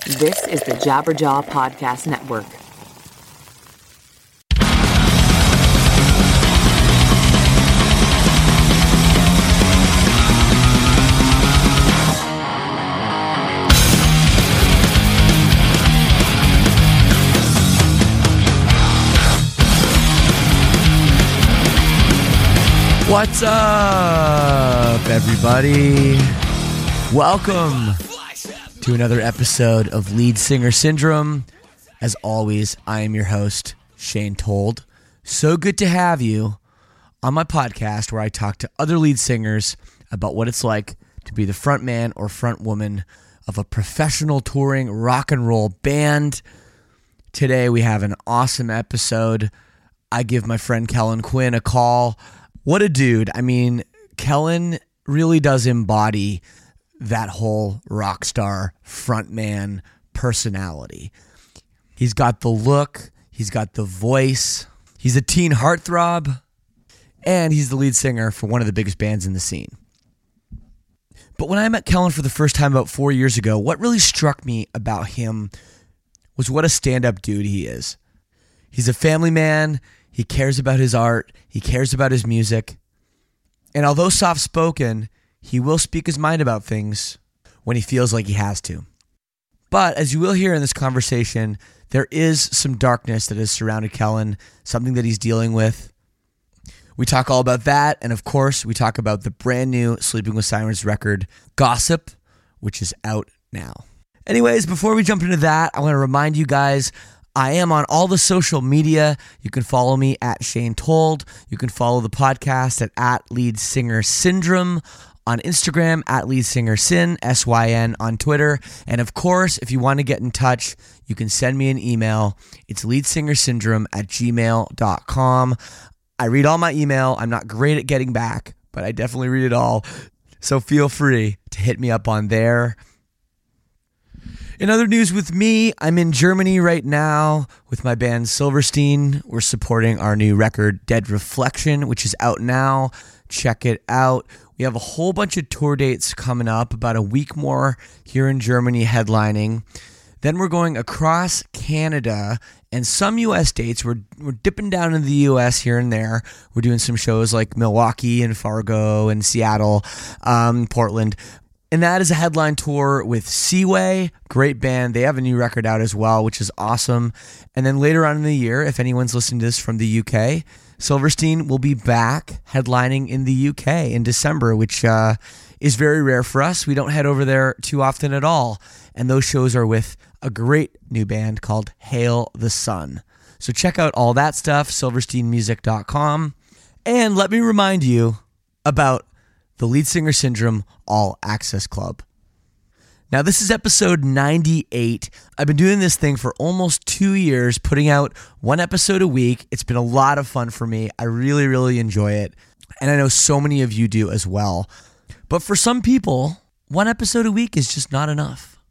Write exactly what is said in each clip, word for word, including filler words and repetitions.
This is the Jabberjaw Podcast Network. What's up, everybody? Welcome to another episode of Lead Singer Syndrome. As always, I am your host, Shane Told. So good to have you on my podcast where I talk to other lead singers about what it's like to be the front man or front woman of a professional touring rock and roll band. Today we have an awesome episode. I give my friend Kellen Quinn a call. What a dude. I mean, Kellen really does embody that whole rock star frontman personality. He's got the look, he's got the voice, he's a teen heartthrob, and he's the lead singer for one of the biggest bands in the scene. But when I met Kellen for the first time about four years ago, what really struck me about him was what a stand-up dude he is. He's a family man. He cares about his art. He cares about his music. And although soft-spoken, he will speak his mind about things when he feels like he has to. But as you will hear in this conversation, there is some darkness that has surrounded Kellen, something that he's dealing with. We talk all about that. And of course, we talk about the brand new Sleeping with Sirens record, Gossip, which is out now. Anyways, before we jump into that, I want to remind you guys, I am on all the social media. You can follow me at Shane Told. You can follow the podcast at, at Lead Singer Syndrome on Instagram, at Lead Singer Syn, S Y N on Twitter. And of course, if you want to get in touch, you can send me an email. It's leadsingersyndrome at gmail dot com. I read all my email. I'm not great at getting back, but I definitely read it all. So feel free to hit me up on there. In other news with me, I'm in Germany right now with my band Silverstein. We're supporting our new record, Dead Reflection, which is out now. Check it out. We have a whole bunch of tour dates coming up, about a week more here in Germany headlining. Then we're going across Canada and some U S dates. We're, we're dipping down into the U S here and there. We're doing some shows like Milwaukee and Fargo and Seattle, um, Portland. And that is a headline tour with Seaway, great band. They have a new record out as well, which is awesome. And then later on in the year, if anyone's listening to this from the U K, Silverstein will be back headlining in the U K in December, which uh, is very rare for us. We don't head over there too often at all. And those shows are with a great new band called Hail the Sun. So check out all that stuff, silverstein music dot com. And let me remind you about the Lead Singer Syndrome All Access Club. Now, this is episode ninety-eight. I've been doing this thing for almost two years, putting out one episode a week. It's been a lot of fun for me. I really, really enjoy it. And I know so many of you do as well. But for some people, one episode a week is just not enough.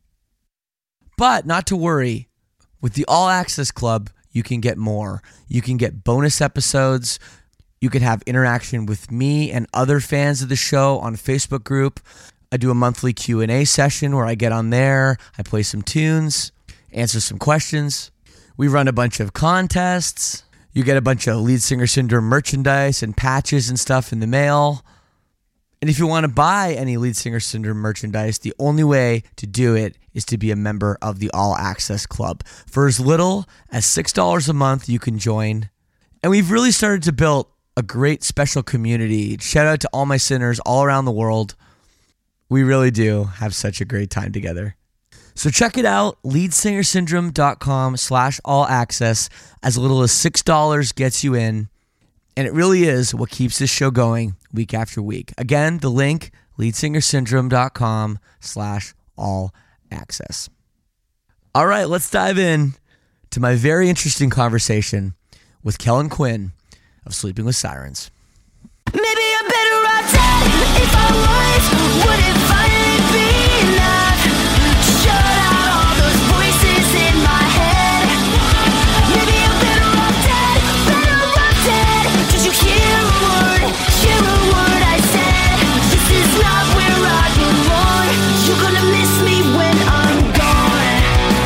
But not to worry. With the All Access Club, you can get more. You can get bonus episodes. You can have interaction with me and other fans of the show on Facebook group. I do a monthly Q and A session where I get on there, I play some tunes, answer some questions. We run a bunch of contests. You get a bunch of Lead Singer Syndrome merchandise and patches and stuff in the mail. And if you want to buy any Lead Singer Syndrome merchandise, the only way to do it is to be a member of the All Access Club. For as little as six dollars a month, you can join. And we've really started to build a great special community. Shout out to all my sinners all around the world. We really do have such a great time together. So check it out, leadsingersyndrome dot com slash all access. As little as six dollars gets you in. And it really is what keeps this show going week after week. Again, the link, leadsingersyndrome dot com slash all access. All right, let's dive in to my very interesting conversation with Kellen Quinn of Sleeping with Sirens. Maybe I'm better off dead. If I was, would it finally be enough to shut out all those voices in my head? Maybe I'm better off dead, better off dead. Did you hear a word, hear a word I said? This is not where I belong. You're gonna miss me when I'm gone.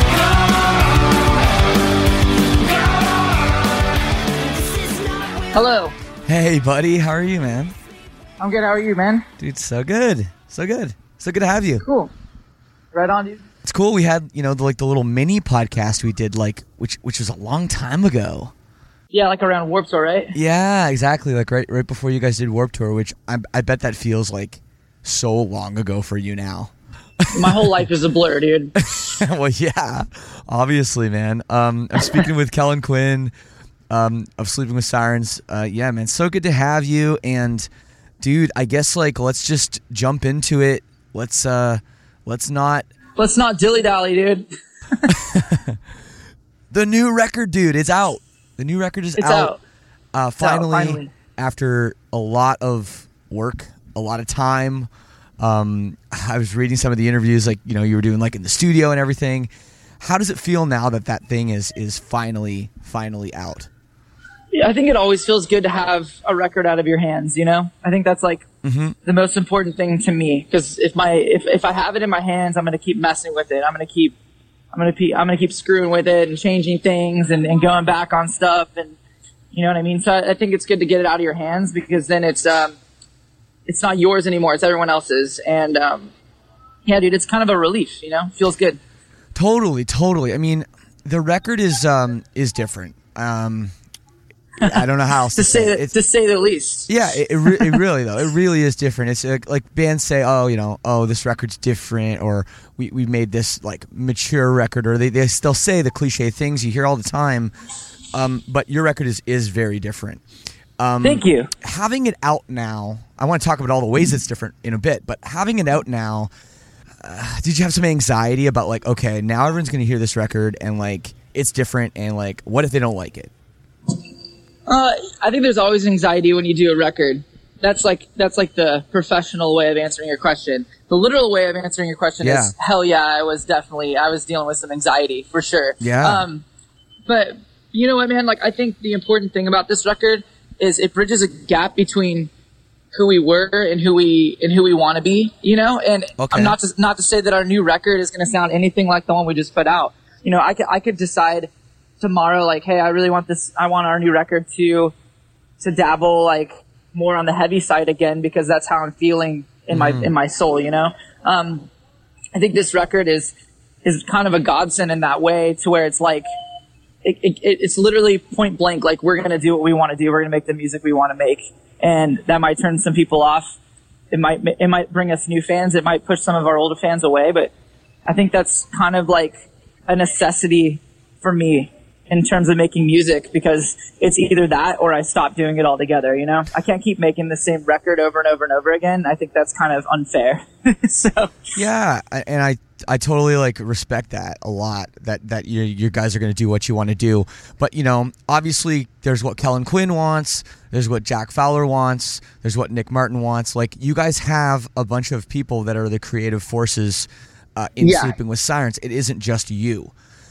Hey, buddy. How are you, man? I'm good. How are you, man? Dude, so good. So good. So good to have you. Cool. Right on, dude. It's cool. We had, you know, the, like the little mini podcast we did, like, which which was a long time ago. Yeah, like around Warped Tour, right? Yeah, exactly. Like right right before you guys did Warped Tour, which I, I bet that feels like so long ago for you now. My whole life is a blur, dude. Well, yeah, obviously, man. Um, I'm speaking with Kellen Quinn um, of Sleeping with Sirens. Uh, yeah, man, so good to have you. And, dude, I guess like let's just jump into it. Let's uh, let's not. Let's not dilly-dally, dude. The new record, dude, it's out. The new record is It's out. out. Uh, It's out, finally, finally. after a lot of work, a lot of time. Um, I was reading some of the interviews, like, you know, you were doing like in the studio and everything. How does it feel now that that thing is is finally, finally out? Yeah, I think it always feels good to have a record out of your hands, you know? I think that's like Mm-hmm. the most important thing to me, because if my if, if I have it in my hands, I'm going to keep messing with it. I'm going to keep I'm going to keep I'm going to keep screwing with it and changing things and, and going back on stuff, and you know what I mean? So I, I think it's good to get it out of your hands, because then it's um it's not yours anymore, it's everyone else's. And um yeah, dude, it's kind of a relief, you know? Feels good. Totally, totally. I mean, the record is um is different. Um, I don't know how else to, To say it. the, It's, to say the least. yeah, it, it, re- it really though. It really is different. It's like, like bands say, oh, you know, oh, this record's different, or we we made this like mature record, or they they still say the cliche things you hear all the time. Um, but your record is is very different. Um, Thank you. Having it out now, I want to talk about all the ways it's different in a bit. But having it out now, uh, did you have some anxiety about like, okay, now everyone's going to hear this record and like it's different, and like, what if they don't like it? Uh, I think there's always anxiety when you do a record. That's like that's like the professional way of answering your question. The literal way of answering your question Yeah. is, hell yeah, I was definitely I was dealing with some anxiety for sure. Yeah. Um, but you know what, man? Like, I think the important thing about this record is it bridges a gap between who we were and who we and who we want to be. You know, and Okay. I'm not to not to say that our new record is going to sound anything like the one we just put out. You know, I could I could decide tomorrow, like, hey, I really want this. I want our new record to to dabble like more on the heavy side again, because that's how I'm feeling in my in my soul. You know, um, I think this record is is kind of a godsend in that way, to where it's like it, it, it's literally point blank. Like, we're gonna do what we want to do. We're gonna make the music we want to make, and that might turn some people off. It might it might bring us new fans. It might push some of our older fans away. But I think that's kind of like a necessity for me in terms of making music, because it's either that or I stop doing it altogether. You know, I can't keep making the same record over and over and over again. I think that's kind of unfair. So Yeah, I- and I I totally like respect that a lot. That that you you guys are going to do what you want to do, but you know, obviously there's what Kellen Quinn wants, there's what Jack Fowler wants, there's what Nick Martin wants. Like, you guys have a bunch of people that are the creative forces uh, in Yeah. Sleeping with Sirens. It isn't just you.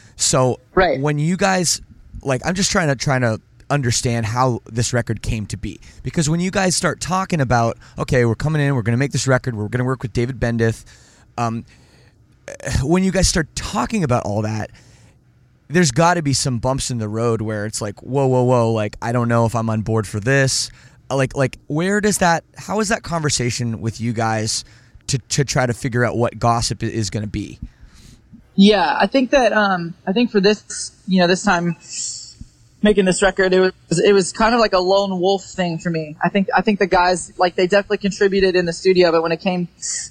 So Right. when you guys, like, I'm just trying to trying to understand how this record came to be, because when you guys start talking about, okay, we're coming in, we're going to make this record, we're going to work with David Bendith, um, when you guys start talking about all that, there's got to be some bumps in the road where it's like, whoa, whoa, whoa, like, I don't know if I'm on board for this. Like, like, where does that? How is that conversation with you guys to to try to figure out what Gossip is going to be? yeah, I think that um, I think for this, you know, this time making this record, it was it was kind of like a lone wolf thing for me. I think I think the guys, like, they definitely contributed in the studio, but when it came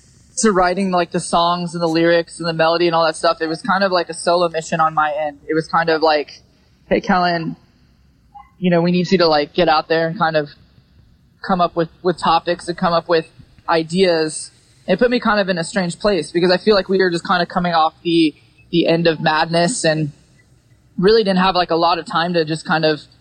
to writing like the songs and the lyrics and the melody and all that stuff, it was kind of like a solo mission on my end. It was kind of like, hey, Kellen, you know, we need you to like get out there and kind of come up with, with topics and come up with ideas. It put me kind of in a strange place, because I feel like we were just kind of coming off the, the end of Madness, and really didn't have like a lot of time to just kind of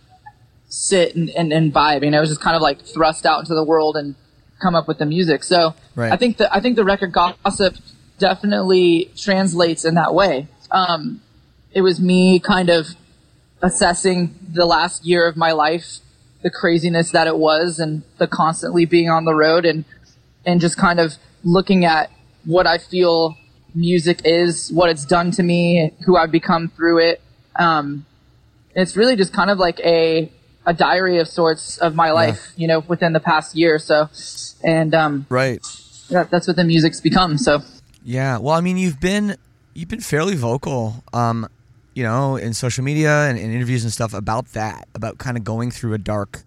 sit and, and, and vibe. You know, it was just kind of like thrust out into the world and come up with the music. So Right. I think that I think the record Gossip definitely translates in that way. Um, it was me kind of assessing the last year of my life, the craziness that it was, and the constantly being on the road, and and just kind of looking at what I feel music is, what it's done to me, who I've become through it. Um, it's really just kind of like a a diary of sorts of my life, yeah. you know, within the past year or so. And, um, right. That, that's what the music's become. So, yeah. Well, I mean, you've been, you've been fairly vocal, um, you know, in social media and in interviews and stuff about that, about kind of going through a dark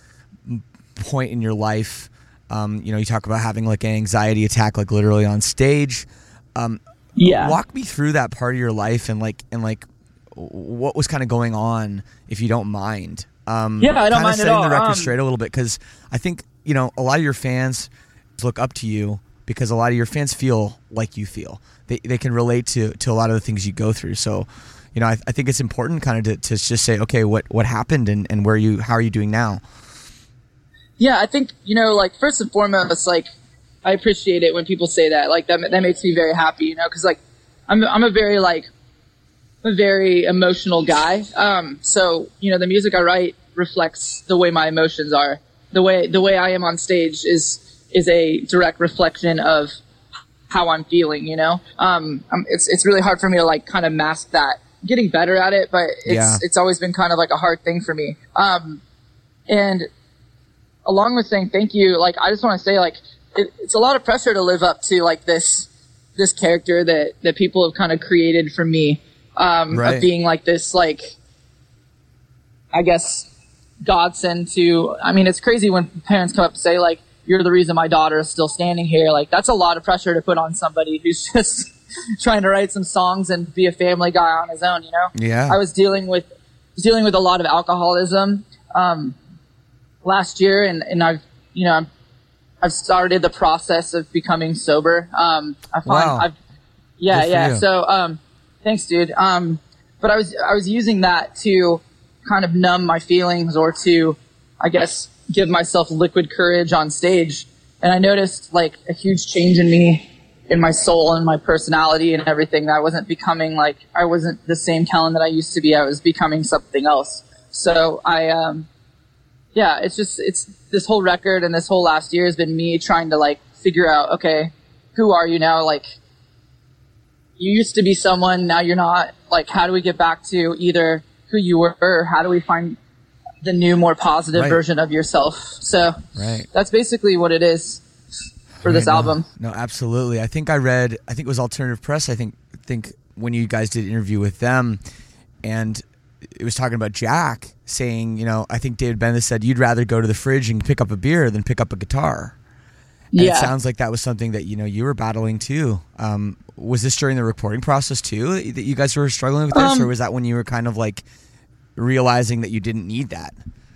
point in your life. Um, you know, you talk about having like an anxiety attack, like literally on stage. Um, yeah. Walk me through that part of your life and like, and like what was kind of going on, if you don't mind. Um, yeah, I don't mind at all. Setting the record um, straight a little bit, because I think, you know, a lot of your fans look up to you because a lot of your fans feel like you feel. They they can relate to, to a lot of the things you go through. So, you know, I, I think it's important kind of to, to just say, okay, what, what happened and, and where you, how are you doing now? Yeah, I think, you know, like, first and foremost, like, I appreciate it when people say that. Like, that that makes me very happy, you know, because, like, I'm I'm a very, like, a very emotional guy. Um, so, you know, the music I write reflects the way my emotions are. The way the way I am on stage is is a direct reflection of how I'm feeling, you know? Um, I'm, it's it's really hard for me to, like, kind of mask that. I'm getting better at it, but it's yeah. it's always been kind of, like, a hard thing for me. Um, and along with saying thank you, like, I just want to say, like, it, it's a lot of pressure to live up to, like, this this character that, that people have kind of created for me, um, right. of being, like, this, like, I guess, godsend to, I mean, it's crazy when parents come up and say, like, you're the reason my daughter is still standing here. Like, that's a lot of pressure to put on somebody who's just trying to write some songs and be a family guy on his own, you know? Yeah. I was dealing with, dealing with a lot of alcoholism, um, last year, and, and I've, you know, I've started the process of becoming sober. Um, I find wow. I've, yeah, Good for yeah. you. So, um, thanks, dude. Um, but I was, I was using that to kind of numb my feelings, or to, I guess, give myself liquid courage on stage. And I noticed, like, a huge change in me, in my soul and my personality and everything. That I wasn't becoming, like, I wasn't the same Kellen that I used to be. I was becoming something else. So I, um, yeah, it's just, it's this whole record and this whole last year has been me trying to, like, figure out, okay, who are you now? Like, you used to be someone, now you're not. Like, how do we get back to either who you were, or how do we find the new, more positive right. version of yourself? So right. that's basically what it is for right, this no, album. No, absolutely. I think I read, I think it was Alternative Press, I think, think when you guys did an interview with them, and it was talking about Jack saying, you know, I think David Bendis said you'd rather go to the fridge and pick up a beer than pick up a guitar. And Yeah. it sounds like that was something that, you know, you were battling too. Um, was this during the recording process too, that you guys were struggling with this, Um, or was that when you were kind of like realizing that you didn't need that?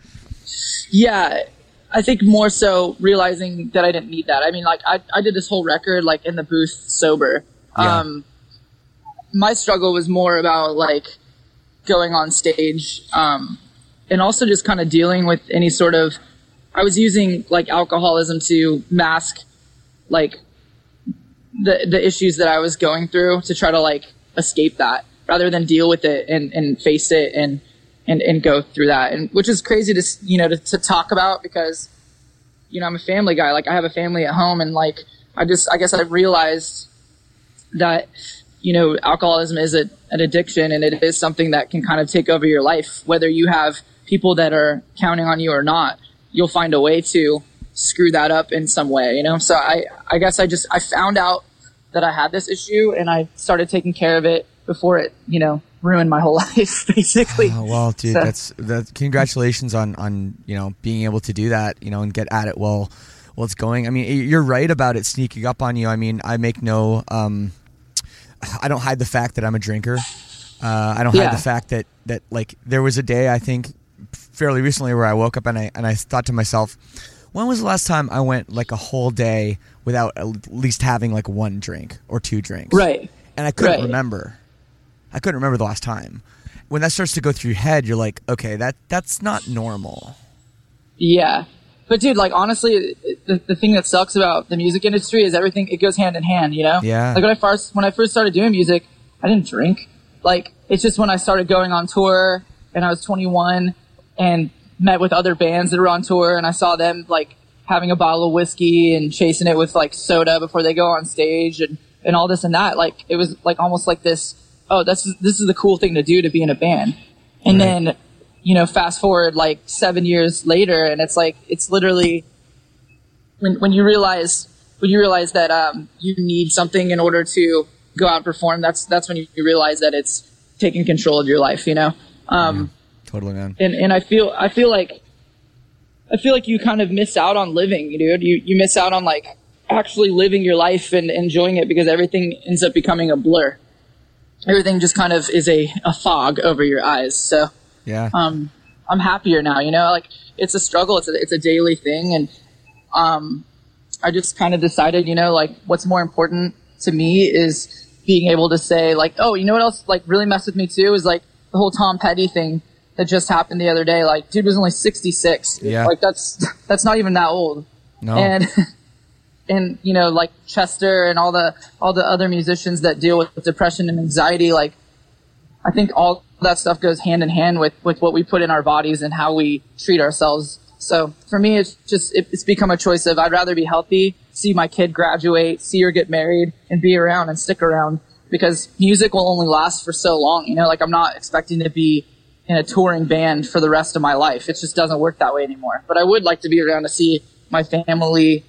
Yeah, I think more so realizing that I didn't need that. I mean, like, I, I did this whole record, like, in the booth sober. Yeah. Um, my struggle was more about, like, going on stage, um, and also just kind of dealing with any sort of, I was using, like, alcoholism to mask, like, the the issues that I was going through, to try to, like, escape that, rather than deal with it and, and face it and, and, and go through that. And which is crazy to, you know, to, to talk about, because, you know, I'm a family guy. Like, I have a family at home, and, like, I just, I guess I realized that, you know, alcoholism is a, an addiction, and it is something that can kind of take over your life. Whether you have people that are counting on you or not, you'll find a way to screw that up in some way, you know? So I, I guess I just, I found out that I had this issue, and I started taking care of it before it, you know, ruined my whole life, basically. Oh, well, dude, So- that's, that, congratulations on, on, you know, being able to do that, you know, and get at it while, while it's going. I mean, you're right about it sneaking up on you. I mean, I make no, um, I don't hide the fact that I'm a drinker. Uh, I don't Yeah. hide the fact that, that like there was a day, I think fairly recently, where I woke up and I, and I thought to myself, when was the last time I went like a whole day without at least having like one drink or two drinks? Right. And I couldn't Right. remember. I couldn't remember the last time. When that starts to go through your head, you're like, okay, that that's not normal. Yeah. But dude, like, honestly, it- the, the thing that sucks about the music industry is everything, it goes hand in hand, you know? Yeah. Like, when I first, when I first started doing music, I didn't drink. Like, it's just when I started going on tour and I was twenty-one and met with other bands that were on tour, and I saw them, like, having a bottle of whiskey and chasing it with, like, soda before they go on stage, and, and all this and that. Like, it was like almost like this, oh, that's, this is the cool thing to do, to be in a band. And Right. then you know, fast forward like seven years later, and it's like, it's literally when, when you realize, when you realize that, um, you need something in order to go out and perform, that's, that's when you realize that it's taking control of your life, you know? Um, yeah, totally, man. And, and I feel, I feel like, I feel like you kind of miss out on living, dude. You, you miss out on like actually living your life and enjoying it because everything ends up becoming a blur. Everything just kind of is a, a fog over your eyes. So, yeah, um, I'm happier now, you know, like it's a struggle. It's a, it's a daily thing. And, um, I just kind of decided, you know, like what's more important to me is being able to say like, oh, you know what else like really messed with me too is like the whole Tom Petty thing that just happened the other day. Like, dude was only sixty-six. Yeah. Like that's, that's not even that old. No. And, and, you know, like Chester and all the, all the other musicians that deal with depression and anxiety, like, I think all that stuff goes hand in hand with, with what we put in our bodies and how we treat ourselves. So for me, it's just, it, it's become a choice of I'd rather be healthy, see my kid graduate, see her get married, and be around and stick around because music will only last for so long. You know, like I'm not expecting to be in a touring band for the rest of my life. It just doesn't work that way anymore. But I would like to be around to see my family,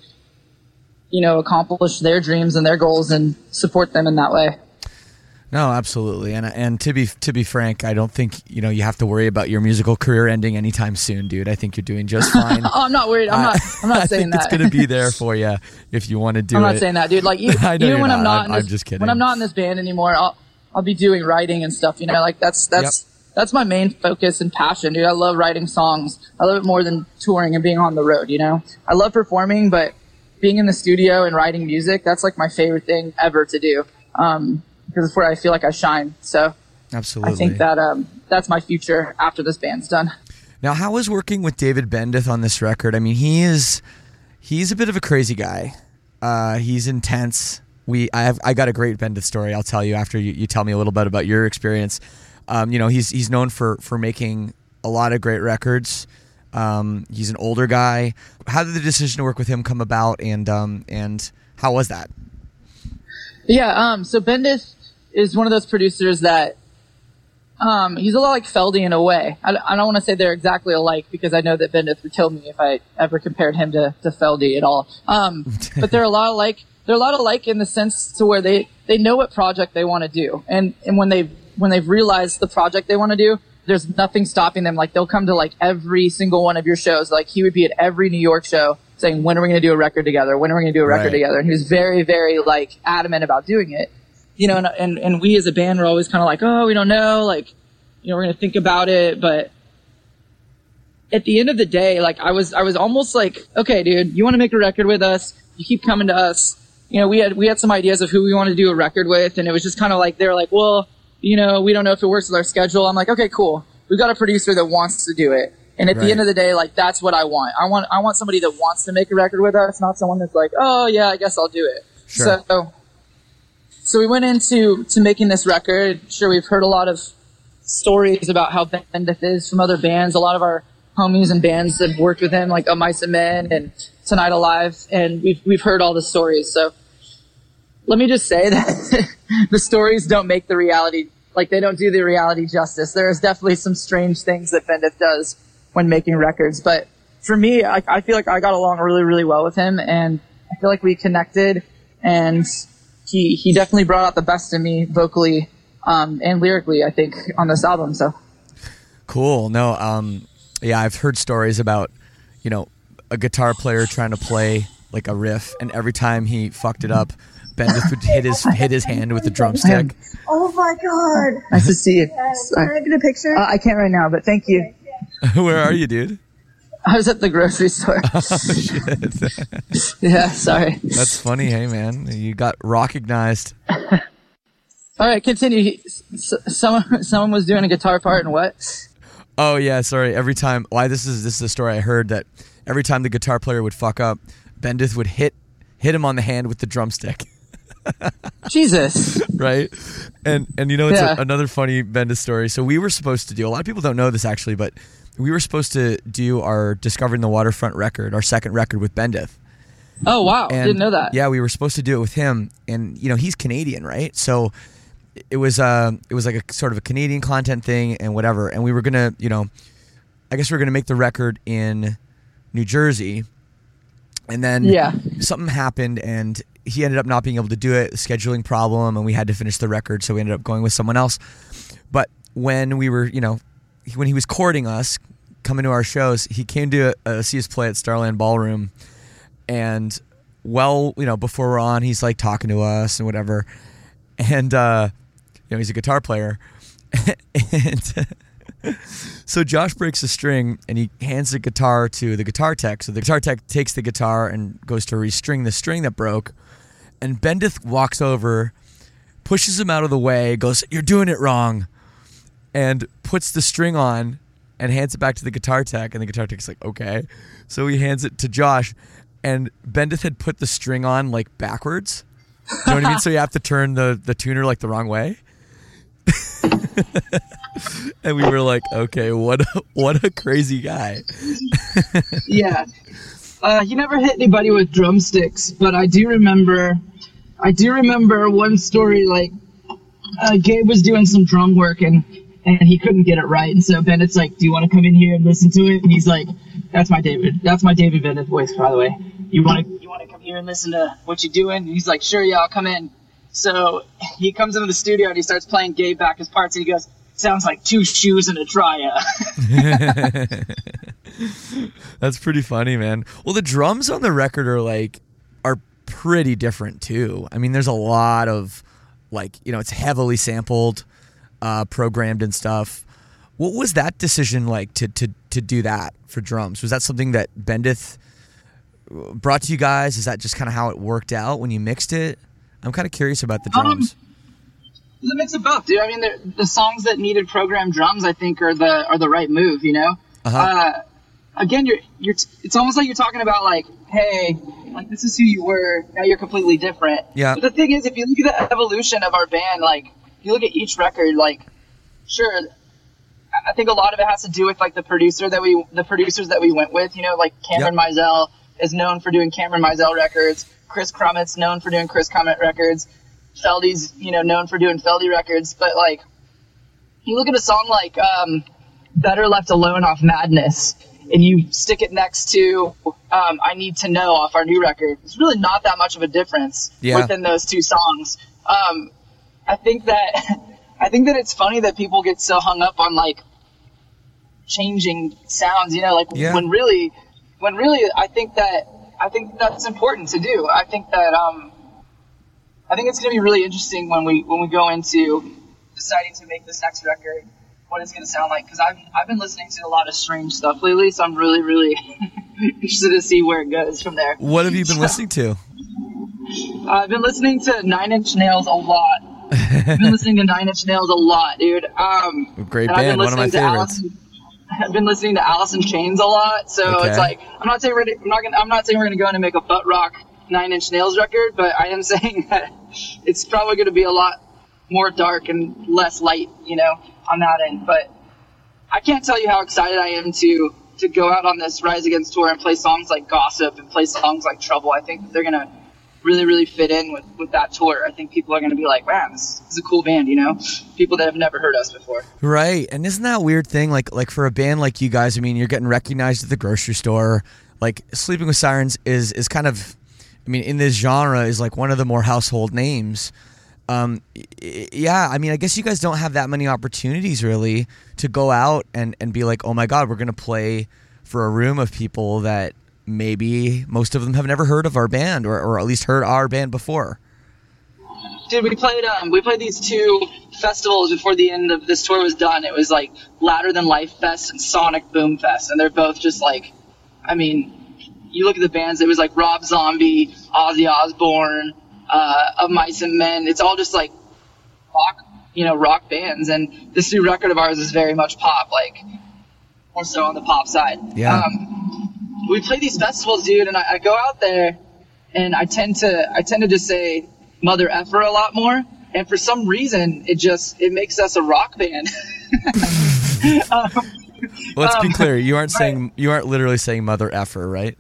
you know, accomplish their dreams and their goals and support them in that way. No, absolutely. And and to be to be frank, I don't think, you know, you have to worry about your musical career ending anytime soon, dude. I think you're doing just fine. Oh, I'm not worried. I'm not I'm not I saying think that. it's going to be there for you if you want to do I'm it. not saying that, dude. Like even, I know even you're when not. I'm not I'm, in this, I'm just kidding. when I'm not in this band anymore, I'll I'll be doing writing and stuff, you know, like that's that's yep. that's my main focus and passion, dude. I love writing songs. I love it more than touring and being on the road, you know. I love performing, but being in the studio and writing music, that's like my favorite thing ever to do. Um because it's where I feel like I shine. So absolutely. I think that um, that's my future after this band's done. Now, how is working with David Bendeth on this record? I mean, he is he's a bit of a crazy guy. Uh, he's intense. We I have I got a great Bendeth story I'll tell you after you, you tell me a little bit about your experience. Um, you know, he's he's known for for making a lot of great records. Um, he's an older guy. How did the decision to work with him come about, and um, and how was that? Yeah, um, so Bendeth is one of those producers that um, he's a lot like Feldy in a way. I, I don't want to say they're exactly alike because I know that Bendeth would kill me if I ever compared him to, to Feldy at all. Um, but they're a lot alike. They're a lot alike in the sense to where they, they know what project they want to do, and and when they when they've realized the project they want to do, there's nothing stopping them. Like they'll come to like every single one of your shows. Like he would be at every New York show saying, "When are we going to do a record together? When are we going to do a record right. together?" And he was very very like adamant about doing it. You know, and, and, and we as a band were always kind of like, oh, we don't know, like, you know, we're going to think about it. But at the end of the day, like I was, I was almost like, okay, dude, you want to make a record with us? You keep coming to us. You know, we had, we had some ideas of who we wanted to do a record with. And it was just kind of like, they were like, well, you know, we don't know if it works with our schedule. I'm like, okay, cool. We've got a producer that wants to do it. And at right. the end of the day, like, that's what I want. I want, I want somebody that wants to make a record with us, not someone that's like, oh yeah, I guess I'll do it. Sure. So, So we went into to making this record. Sure, we've heard a lot of stories about how Bendeth is from other bands. A lot of our homies and bands have worked with him, like Oh Mice and Men and Tonight Alive, and we've we've heard all the stories. So let me just say that the stories don't make the reality, like they don't do the reality justice. There is definitely some strange things that Bendeth does when making records, but for me, I, I feel like I got along really, really well with him, and I feel like we connected, and He he definitely brought out the best in me vocally um, and lyrically, I think, on this album. So cool. No, um, yeah, I've heard stories about, you know, a guitar player trying to play like a riff, and every time he fucked it up, Bendeth would hit his hit his hand with the drumstick. Oh my god! Nice to see you. Can I get a picture? Uh, I can't right now, but thank you. Where are you, dude? I was at the grocery store. Oh, shit. Yeah, sorry. That's funny. Hey, man, you got recognized. All right, continue. He, s- someone, someone was doing a guitar part and what? Oh yeah, sorry. Every time, why this is this is a story I heard that every time the guitar player would fuck up, Bendeth would hit hit him on the hand with the drumstick. Jesus. Right? And and you know, it's Yeah. a, another funny Bendeth story. So we were supposed to do, a lot of people don't know this actually, but we were supposed to do our Discovering the Waterfront record, our second record with Bendeth. Oh, wow. And Didn't know that. Yeah, we were supposed to do it with him, and you know, he's Canadian, right? So it was uh it was like a sort of a Canadian content thing and whatever, and we were gonna, you know, I guess we were going to make the record in New Jersey, and then Yeah. something happened, and he ended up not being able to do it, a scheduling problem, and we had to finish the record, so we ended up going with someone else. But when we were, you know, when he was courting us, coming to our shows, he came to uh, see us play at Starland Ballroom, and well, you know, before we're on, he's like talking to us and whatever, and uh, you know, he's a guitar player, and so Josh breaks a string and he hands the guitar to the guitar tech. So the guitar tech takes the guitar and goes to restring the string that broke, and Bendith walks over, pushes him out of the way, goes, "You're doing it wrong," and puts the string on and hands it back to the guitar tech, and the guitar tech's like, okay. So he hands it to Josh, and Bendith had put the string on like backwards. You know what I mean? So you have to turn the, the tuner like the wrong way. And we were like, okay, what a, what a crazy guy. Yeah. Uh, he never hit anybody with drumsticks, but I do remember, I do remember one story, like, uh, Gabe was doing some drum work and, and he couldn't get it right. And so Bennett's like, "Do you want to come in here and listen to it?" And he's like, that's my David, that's my David Bennett voice, by the way. You want to, you want to come here and listen to what you're doing? And he's like, "Sure, yeah, I'll come in." So he comes into the studio and he starts playing Gabe back his parts, and he goes, "Sounds like two shoes and a dryer." That's pretty funny, man. Well, the drums on the record are like are pretty different too. I mean, there's a lot of like, you know, it's heavily sampled, uh, programmed and stuff. What was that decision like to to to do that for drums? Was that something that Bendith brought to you guys? Is that just kind of how it worked out when you mixed it? I'm kind of curious about the drums. Um, It's a mix of both, dude. I mean, the, the songs that needed programmed drums, I think, are the are the right move. You know. Uh-huh. Uh, again, you're you're. It's almost like you're talking about like, hey, like this is who you were. Now you're completely different. Yeah. But the thing is, if you look at the evolution of our band, like if you look at each record, like sure, I think a lot of it has to do with like the producer that we the producers that we went with. You know, like Cameron Yep. Mizell is known for doing Cameron Mizell records. Chris Crummett's known for doing Chris Crummett records. Feldy's, you know, known for doing Feldy records, but like, you look at a song like um, "Better Left Alone" off Madness, and you stick it next to um, "I Need to Know" off our new record. It's really not that much of a difference Yeah. within those two songs. Um, I think that I think that it's funny that people get so hung up on like changing sounds, you know, like Yeah. when really, when really, I think that I think that's important to do. I think that. Um, I think it's going to be really interesting when we when we go into deciding to make this next record, what it's going to sound like. Because I've I've been listening to a lot of strange stuff lately, so I'm really really interested to see where it goes from there. What have you been listening to? Uh, I've been listening to Nine Inch Nails a lot. I've been listening to Nine Inch Nails a lot, dude. Um, Great and I've been band, one of my listening to favorites. Alice- I've been listening to Alice in Chains a lot, so Okay. it's like I'm not saying we're gonna, I'm not gonna, I'm not saying we're gonna go in and make a butt rock Nine Inch Nails record, but I am saying that it's probably going to be a lot more dark and less light, you know, on that end. But I can't tell you how excited I am to to go out on this Rise Against tour and play songs like Gossip and play songs like Trouble. I think they're going to really, really fit in with, with that tour. I think people are going to be like, man, this is a cool band, you know, people that have never heard us before. Right. And isn't that a weird thing? Like, like for a band like you guys, I mean, you're getting recognized at the grocery store. Like, Sleeping with Sirens is is kind of, I mean, in this genre is like one of the more household names. Um, yeah, I mean, I guess you guys don't have that many opportunities really to go out and, and be like, oh my God, we're going to play for a room of people that maybe most of them have never heard of our band or, or at least heard our band before. Dude, we played um we played these two festivals before the end of this tour was done. It was like Louder Than Life Fest and Sonic Boom Fest, and they're both just like, I mean, you look at the bands, it was like Rob Zombie, Ozzy Osbourne, uh, Of Mice and Men. It's all just like rock, you know, rock bands. And this new record of ours is very much pop, like more so on the pop side. Yeah. Um, we play these festivals, dude, and I, I go out there and I tend to, I tend to just say mother effer a lot more. And for some reason, it just, it makes us a rock band. um, Let's be um, clear. You aren't right. saying, you aren't literally saying mother effer, right?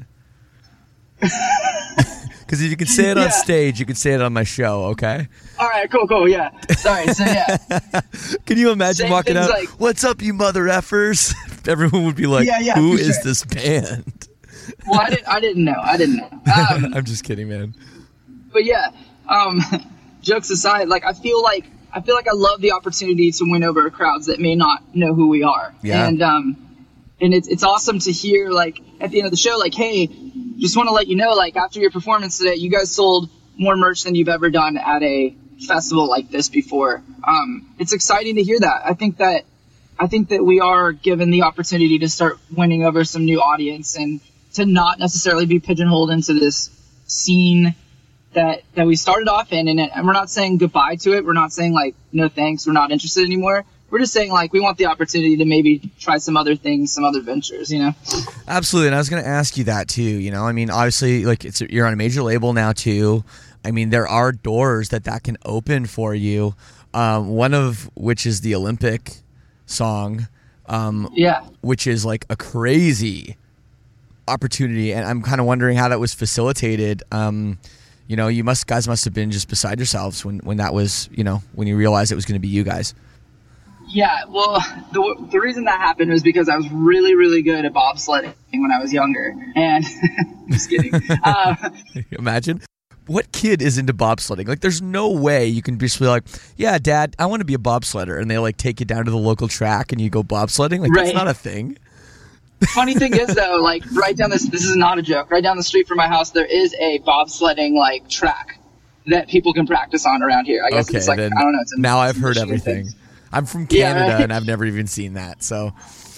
Because if you can say it on Yeah. stage, you can say it on my show, okay? All right, cool, cool, yeah. Sorry, so yeah. Can you imagine Saying walking things out, like- what's up, you mother effers? everyone would be like, Yeah, yeah, "Who for is sure. this band?" Well, I didn't. I didn't know. I didn't know. Um, I'm just kidding, man. but yeah, um, jokes aside, like I feel like I feel like I love the opportunity to win over crowds that may not know who we are. Yeah. And um, and it's it's awesome to hear like at the end of the show, like, hey, just want to let you know, like after your performance today, you guys sold more merch than you've ever done at a festival like this before. Um, it's exciting to hear that. I think that I think that we are given the opportunity to start winning over some new audience and to not necessarily be pigeonholed into this scene that that we started off in. And, it, and we're not saying goodbye to it. We're not saying like, no thanks, we're not interested anymore. We're just saying like we want the opportunity to maybe try some other things, some other ventures, you know? Absolutely. And I was going to ask you that too. You know, I mean, obviously, like it's you're on a major label now too. I mean, there are doors that that can open for you. Um, one of which is the Olympic song, um, Yeah. which is like a crazy opportunity, and I'm kind of wondering how that was facilitated. Um, you know, you must guys must have been just beside yourselves when, when that was, you know, when you realized it was going to be you guys. Yeah, well, the the reason that happened was because I was really, really good at bobsledding when I was younger. And just kidding. Uh, Imagine. What kid is into bobsledding? Like, there's no way you can just be like, yeah, Dad, I want to be a bobsledder. And they, like, take you down to the local track and you go bobsledding. Like, that's Right. not a thing. funny thing is, though, like right down this, this is not a joke. Right down the street from my house, there is a bobsledding like track that people can practice on around here. I guess Okay, it's like, then I don't know. It's a, now I've it's a heard Michigan everything. thing. I'm from Yeah, Canada, right. and I've never even seen that. So,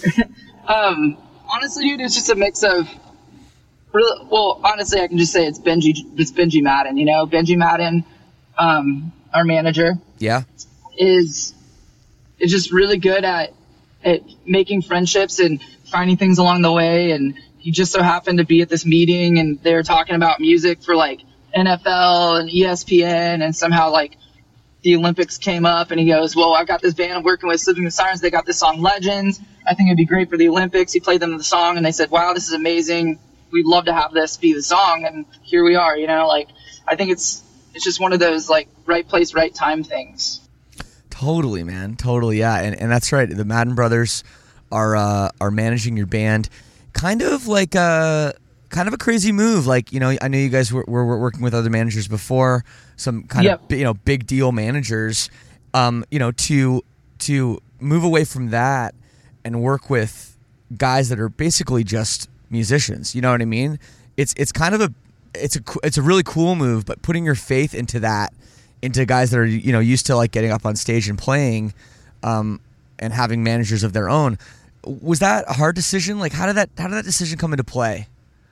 Um, honestly, dude, it's just a mix of. Really, well, honestly, I can just say it's Benji. It's Benji Madden. You know, Benji Madden, um, our manager, yeah. is is just really good at at making friendships and finding things along the way. And he just so happened to be at this meeting, and they were talking about music for like N F L and E S P N, and somehow like the Olympics came up, and he goes, "Well, I've got this band I'm working with, Sleeping with Sirens. They got this song Legends. I think it'd be great for the Olympics." He played them the song, and they said, "Wow, this is amazing. We'd love to have this be the song." And here we are. You know, like I think it's it's just one of those like right place, right time things. Totally, man. Totally, yeah. And and that's right. The Madden brothers are uh, are managing your band, kind of like a kind of a crazy move. Like, you know, I know you guys were, were working with other managers before, some kind Yep. of you know big deal managers. Um, you know, to to move away from that and work with guys that are basically just musicians. You know what I mean? It's it's kind of a it's a it's a really cool move, but putting your faith into that, into guys that are, you know, used to like getting up on stage and playing, um, and having managers of their own. Was that a hard decision? Like, how did that how did that decision come into play?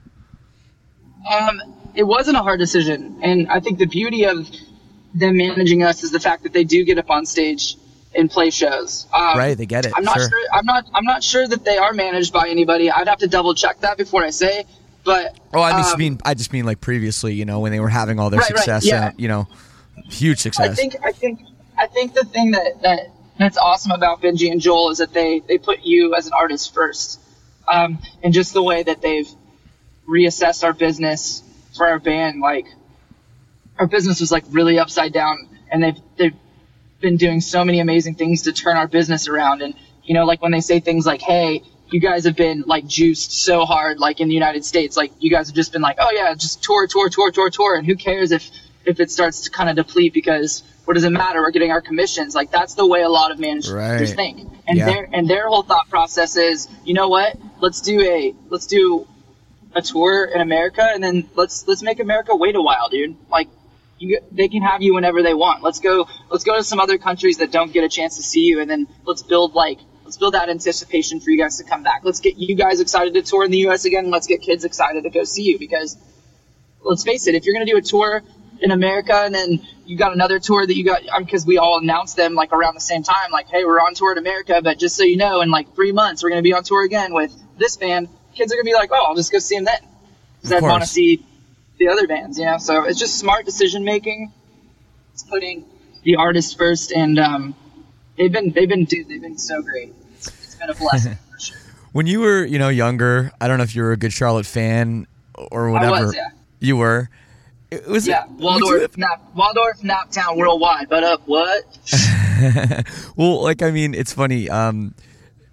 Um, it wasn't a hard decision, and I think the beauty of them managing us is the fact that they do get up on stage and play shows. Um, Right, they get it, I'm not sure. sure. I'm not. I'm not sure that they are managed by anybody. I'd have to double check that before I say. But Oh, I just um, mean I just mean like previously, you know, when they were having all their Right, right, success, yeah. and, you know, huge success. I think. I think. I think the thing that that that's awesome about Benji and Joel is that they they put you as an artist first, um, and just the way that they've reassessed our business for our band. Like our business was like really upside down, and they've they've been doing so many amazing things to turn our business around. And you know, like when they say things like, "Hey, you guys have been like juiced so hard, like in the United States, like you guys have just been like, oh yeah, just tour, tour, tour, tour, tour, and who cares if if it starts to kind of deplete, because what does it matter? We're getting our commissions." Like that's the way a lot of managers Right. think, and Yeah. their and their whole thought process is, you know what? Let's do a let's do a tour in America, and then let's let's make America wait a while, dude. Like you, they can have you whenever they want. Let's go let's go to some other countries that don't get a chance to see you, and then let's build like let's build that anticipation for you guys to come back. Let's get you guys excited to tour in the U S again, and let's get kids excited to go see you, because let's face it, if you're gonna do a tour in America and then you got another tour that you got, because we all announced them like around the same time, like, hey, we're on tour in America, but just so you know, in like three months we're gonna be on tour again with this band. Kids are gonna be like, oh, I'll just go see them then, because I Of want to course. see the other bands, you know. So it's just smart decision making. It's putting the artist first, and um, they've been they've been dude, they've been so great. It's been a blessing for sure. When you were, you know, younger, I don't know if you were a good Charlotte fan or whatever. was, yeah. You were. It was Yeah, it, would you Waldorf, Nap, Waldorf, Naptown, worldwide. But up, what? have- well, like I mean, it's funny. Um,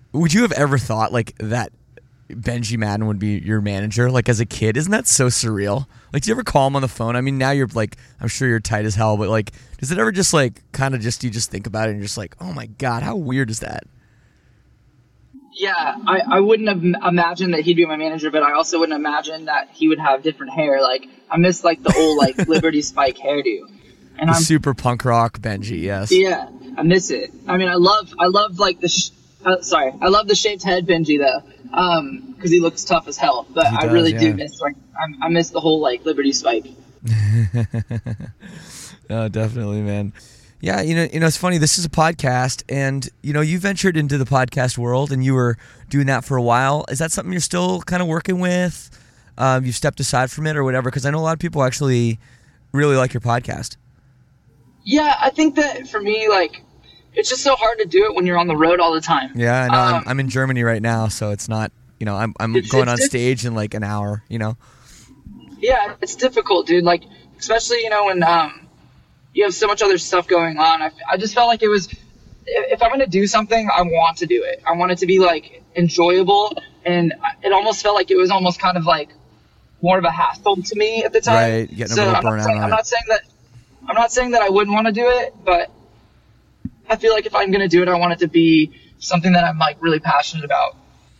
Would you have ever thought like that Benji Madden would be your manager? Like as a kid, isn't that so surreal? Like, do you ever call him on the phone? I mean, now you're like, I'm sure you're tight as hell, but like, does it ever just like kind of just you just think about it and you're just like, oh my god, how weird is that? Yeah, I, I wouldn't have imagined that he'd be my manager, but I also wouldn't imagine that he would have different hair. Like, I miss like the old like Liberty Spike hairdo, and The I'm super punk rock Benji, yes. yeah, I miss it. I mean, I love I love like the sh- uh, sorry, I love the shaved head Benji though, um, because he looks tough as hell. But He I does, really yeah. do miss like I, I miss the whole like Liberty Spike. Oh, definitely, man. Yeah, you know, you know, it's funny. This is a podcast, and you know, you ventured into the podcast world, and you were doing that for a while. Is that something you're still kind of working with? Um, you've stepped aside from it, or whatever? Because I know a lot of people actually really like your podcast. Yeah, I think that for me, like, it's just so hard to do it when you're on the road all the time. Yeah, I know. Um, I'm, I'm in Germany right now, so it's not. You know, I'm I'm It's- going on it's- stage in like an hour. You know. Yeah, it's difficult, dude. Like, especially, you know, when um, you have so much other stuff going on. I, I just felt like it was, if, if I'm going to do something, I want to do it. I want it to be, like, enjoyable. And it almost felt like it was almost kind of, like, more of a hassle to me at the time. Right, getting a so little I'm not burnout saying, on I'm it. not saying that, I'm not saying that I wouldn't want to do it, but I feel like if I'm going to do it, I want it to be something that I'm, like, really passionate about.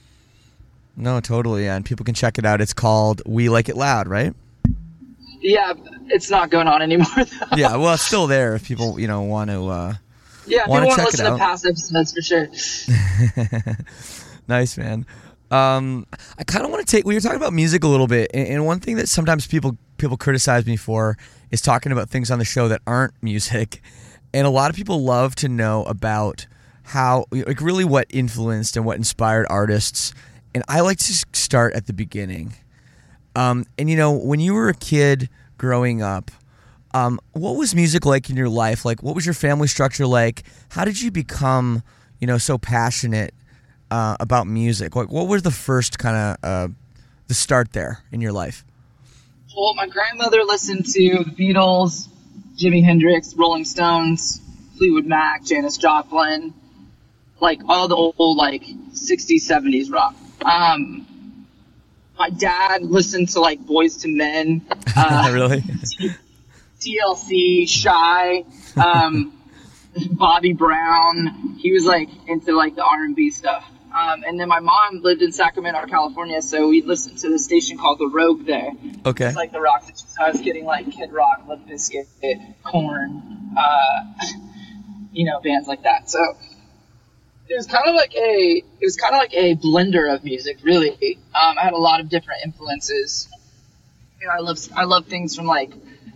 No, totally. Yeah, and people can check it out. It's called We Like It Loud, right? Yeah, it's not going on anymore, though. Yeah, well, it's still there if people, you know, want to. Uh, Yeah, people Wanna want to check it listen to out. past episodes for sure. Nice, man. Um, I kind of want to take. We were talking about music a little bit, and, and one thing that sometimes people people criticize me for is talking about things on the show that aren't music. And a lot of people love to know about how, like, really what influenced and what inspired artists. And I like to start at the beginning. Um, and you know, when you were a kid growing up, um, what was music like in your life? Like, what was your family structure like? How did you become, you know, so passionate uh, about music? Like, what was the first kind of uh, the start there in your life? Well, my grandmother listened to the Beatles, Jimi Hendrix, Rolling Stones, Fleetwood Mac, Janis Joplin, like all the old, old like sixties, seventies rock. Um, my dad listened to like Boyz two Men, uh, Really? T L C, Shy, um, Bobby Brown. He was like into like the R and B stuff. Um, and then my mom lived in Sacramento, California, so we listened to the station called The Rogue there. Okay. It's like the rock station. So I was getting like Kid Rock, Limp Bizkit, Korn, uh, you know, bands like that. So it was kind of like a, it was kind of like a blender of music, really. Um, I had a lot of different influences. You know, I love, I love things from like,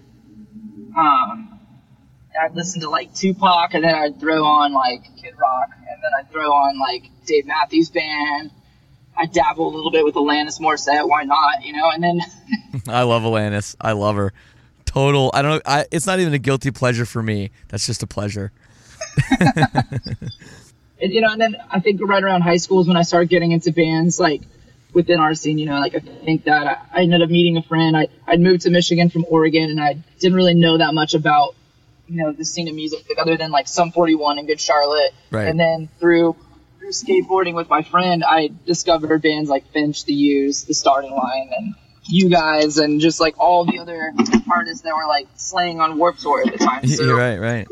um, I'd listen to like Tupac, and then I'd throw on like Kid Rock, and then I'd throw on like Dave Matthews Band. I dabble a little bit with Alanis Morissette, why not, you know? And then I love Alanis. I love her. Total. I don't know. I, it's not even a guilty pleasure for me. That's just a pleasure. And, you know, and then I think right around high school is when I started getting into bands, like, within our scene, you know, like, I think that I, I ended up meeting a friend. I, I'd moved to Michigan from Oregon, and I didn't really know that much about, you know, the scene of music other than, like, Sum forty-one and Good Charlotte. Right. And then through, through skateboarding with my friend, I discovered bands like Finch, The Used, The Starting Line, and you guys, and just, like, all the other artists that were, like, slaying on Warped Tour at the time. So, You're right, right.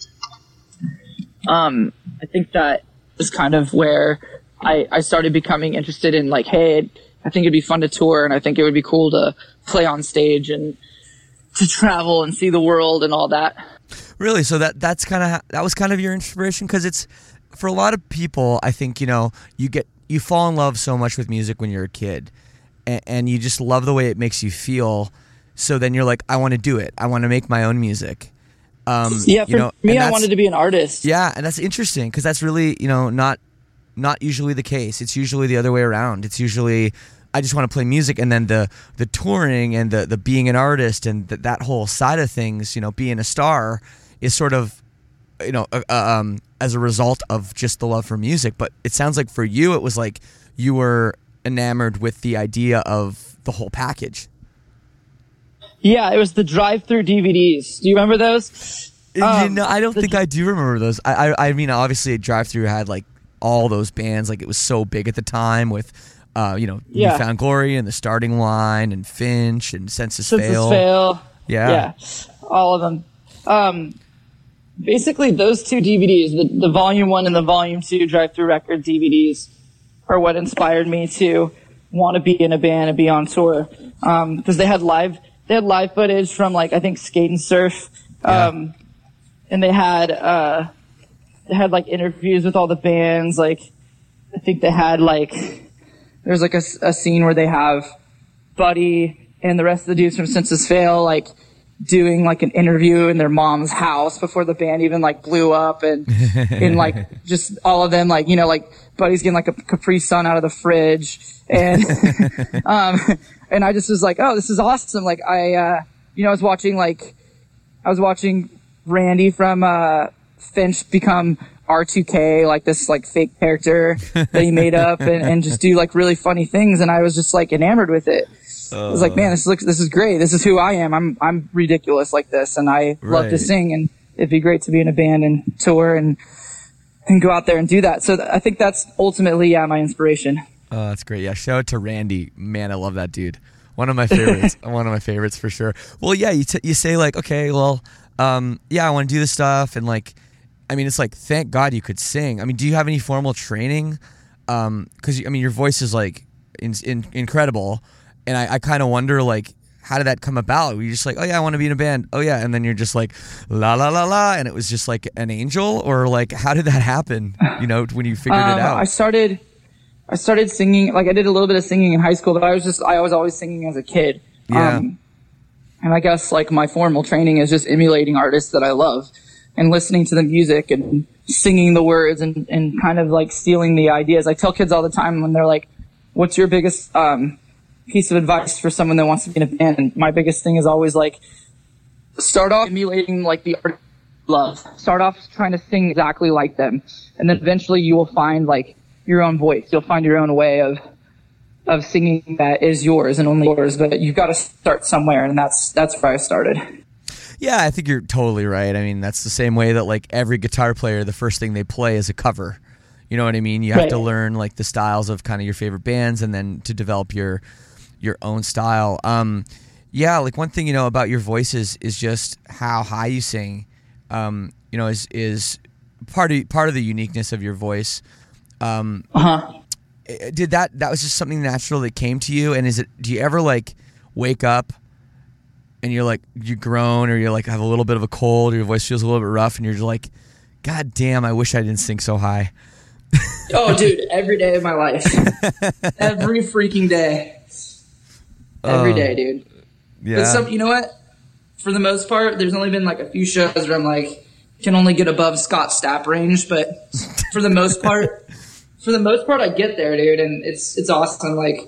um, I think that is kind of where I, I started becoming interested in like, hey, I think it'd be fun to tour, and I think it would be cool to play on stage and to travel and see the world and all that. Really? So that that's kind of that was kind of your inspiration, because it's for a lot of people. I think, you know, you get you fall in love so much with music when you're a kid, and, and you just love the way it makes you feel. So then you're like, I want to do it. I want to make my own music. Um, Yeah, for you know, me, and I that's- wanted to be an artist. Yeah, and that's interesting, because that's really, you know, not not usually the case. It's usually the other way around. It's usually, I just want to play music, and then the the touring and the the being an artist and the, that whole side of things, you know, being a star is sort of, you know, uh, um, as a result of just the love for music. But it sounds like for you, it was like you were enamored with the idea of the whole package. Yeah, it was the drive-through D V Ds. Do you remember those? you Um, know, I don't the- think I do remember those. I I, I mean, obviously, a drive-through had like all those bands. Like it was so big at the time with, uh, you know, Yeah. You Found Glory and The Starting Line and Finch and Census, Census Fail. Fail. Yeah. Yeah, all of them. Um, basically, those two D V Ds, the, the Volume One and the Volume Two Drive Thru Record D V Ds, are what inspired me to want to be in a band and be on tour. Um, because they had live, they had live footage from like I think Skate and Surf, um, Yeah. and they had uh, they had like interviews with all the bands. Like I think they had like there's like a, a scene where they have Buddy and the rest of the dudes from Census Fail like doing like an interview in their mom's house before the band even like blew up, and and like just all of them like you know like Buddy's getting like a Capri Sun out of the fridge, and um and I just was like, oh, this is awesome. Like I uh you know I was watching like I was watching Randy from uh Finch become R two K, like this like fake character that he made up, and, and just do like really funny things, and I was just like enamored with it. I was like, man, this looks, this is great. This is who I am. I'm, I'm ridiculous like this, and I love to Right. sing, and it'd be great to be in a band and tour and and go out there and do that. So th- I think that's ultimately, yeah, my inspiration. Oh, that's great. Yeah, shout out to Randy. Man, I love that dude. One of my favorites. One of my favorites for sure. Well, yeah, you t- you say like, okay, well, um, yeah, I want to do this stuff, and like, I mean, it's like, thank God you could sing. I mean, do you have any formal training? Um, because I mean, your voice is like in, in, incredible. And I, I kind of wonder, like, how did that come about? Were you just like, oh, yeah, I want to be in a band. Oh, yeah. And then you're just like, la, la, la, la. And it was just like an angel? Or, like, how did that happen, you know, when you figured Um, it out? I started, I started singing, like I did a little bit of singing in high school, but I was just, I was always singing as a kid. Yeah. Um, and I guess like my formal training is just emulating artists that I love and listening to the music and singing the words and, and kind of like stealing the ideas. I tell kids all the time when they're like, what's your biggest, um, piece of advice for someone that wants to be in a band? And my biggest thing is always like, start off emulating like the art you love. Start off trying to sing exactly like them, and then eventually you will find like your own voice. You'll find your own way of of singing that is yours and only yours. But you've got to start somewhere, and that's that's where I started. Yeah, I think you're totally right. I mean, that's the same way that, like, every guitar player, the first thing they play is a cover. You know what I mean? You have Right. to learn, like, the styles of kind of your favorite bands, and then to develop your your own style. Um, yeah, like, one thing, you know, about your voice is, is just how high you sing, um, you know, is is part of, part of the uniqueness of your voice. Um, Uh-huh. did that, that was just something natural that came to you? And is it, do you ever, like, wake up and you're like, you groan, or you're like, have a little bit of a cold, or your voice feels a little bit rough, and you're just like, God damn, I wish I didn't sing so high. Oh, dude, every day of my life. Every freaking day. Every Oh. day, dude. Yeah. But some, you know what? For the most part, there's only been like a few shows where I'm like, can only get above Scott Stapp range, but for the most part, for the most part, I get there, dude, and it's it's awesome. Like,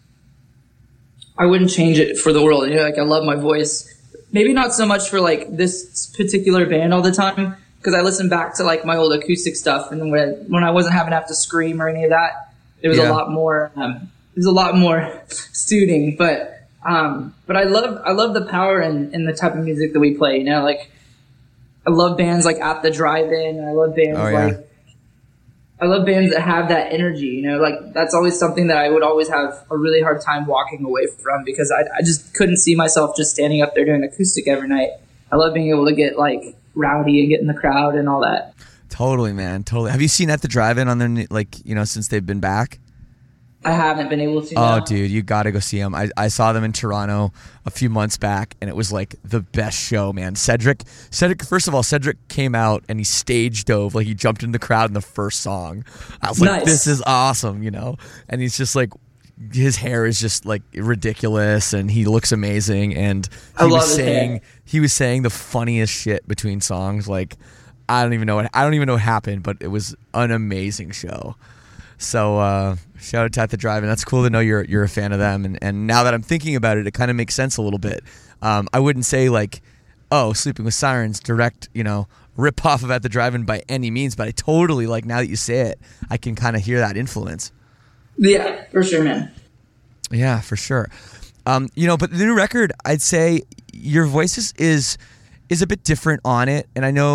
I wouldn't change it for the world. You know, like I love my voice. Maybe not so much for like this particular band all the time, because I listen back to like my old acoustic stuff, and when when I wasn't having to have to scream or any of that, it was Yeah. a lot more. Um, it was a lot more soothing, but um, but I love I love the power in, in the type of music that we play. You know, like I love bands like At the Drive-In. And I love bands Oh, yeah. like I love bands that have that energy. You know, like that's always something that I would always have a really hard time walking away from, because I I just couldn't see myself just standing up there doing acoustic every night. I love being able to get like rowdy and get in the crowd and all that. Totally, man. Totally. Have you seen At the Drive-In on their, new- like, you know, since they've been back? I haven't been able to. Oh, no. dude, you got to go see them. I, I saw them in Toronto a few months back, and it was like the best show, man. Cedric, Cedric. First of all, Cedric came out and he stage dove, like he jumped in the crowd in the first song. I was like, Nice. this is awesome, you know. And he's just like, his hair is just like ridiculous, and he looks amazing. And he I love was his saying hair. he was saying the funniest shit between songs. Like, I don't even know what I don't even know what happened, but it was an amazing show. So uh, shout out to At the Drive-In. That's cool to know you're you're a fan of them. And, and now that I'm thinking about it, it kind of makes sense a little bit. Um, I wouldn't say like, oh, Sleeping with Sirens, direct, you know, rip off of At the Drive-In by any means. But I totally, like, now that you say it, I can kind of hear that influence. Yeah, for sure, man. Yeah, for sure. Um, you know, but the new record, I'd say your voice is, is is a bit different on it. And I know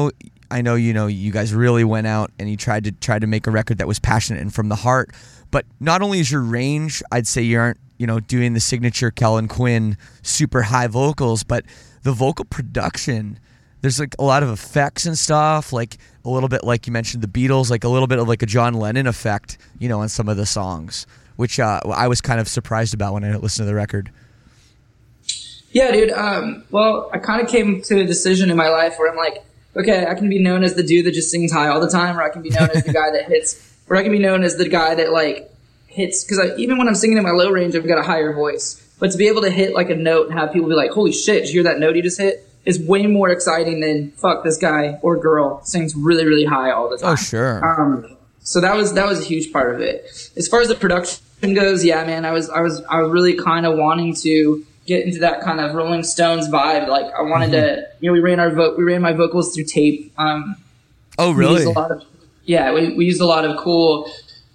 I know, you know, you guys really went out and you tried to try to make a record that was passionate and from the heart. But not only is your range, I'd say you aren't, you know, doing the signature Kellen Quinn super high vocals, but the vocal production, there's like a lot of effects and stuff, like a little bit like you mentioned the Beatles, like a little bit of like a John Lennon effect, you know, on some of the songs, which uh, I was kind of surprised about when I listened to the record. Yeah, dude. Um, well, I kind of came to a decision in my life where I'm like, okay, I can be known as the dude that just sings high all the time, or I can be known as the guy that hits, or I can be known as the guy that like hits, because even when I'm singing in my low range, I've got a higher voice. But to be able to hit like a note and have people be like, holy shit, did you hear that note you just hit? Is way more exciting than, fuck, this guy or girl sings really, really high all the time. Oh, sure. Um, so that was, that was a huge part of it. As far as the production goes, yeah, man, I was, I was, I was really kind of wanting to get into that kind of Rolling Stones vibe. Like I wanted mm-hmm. to, you know, we ran our vo- we ran my vocals through tape. Um, oh, really? We used a lot of, yeah, we, we used a lot of cool,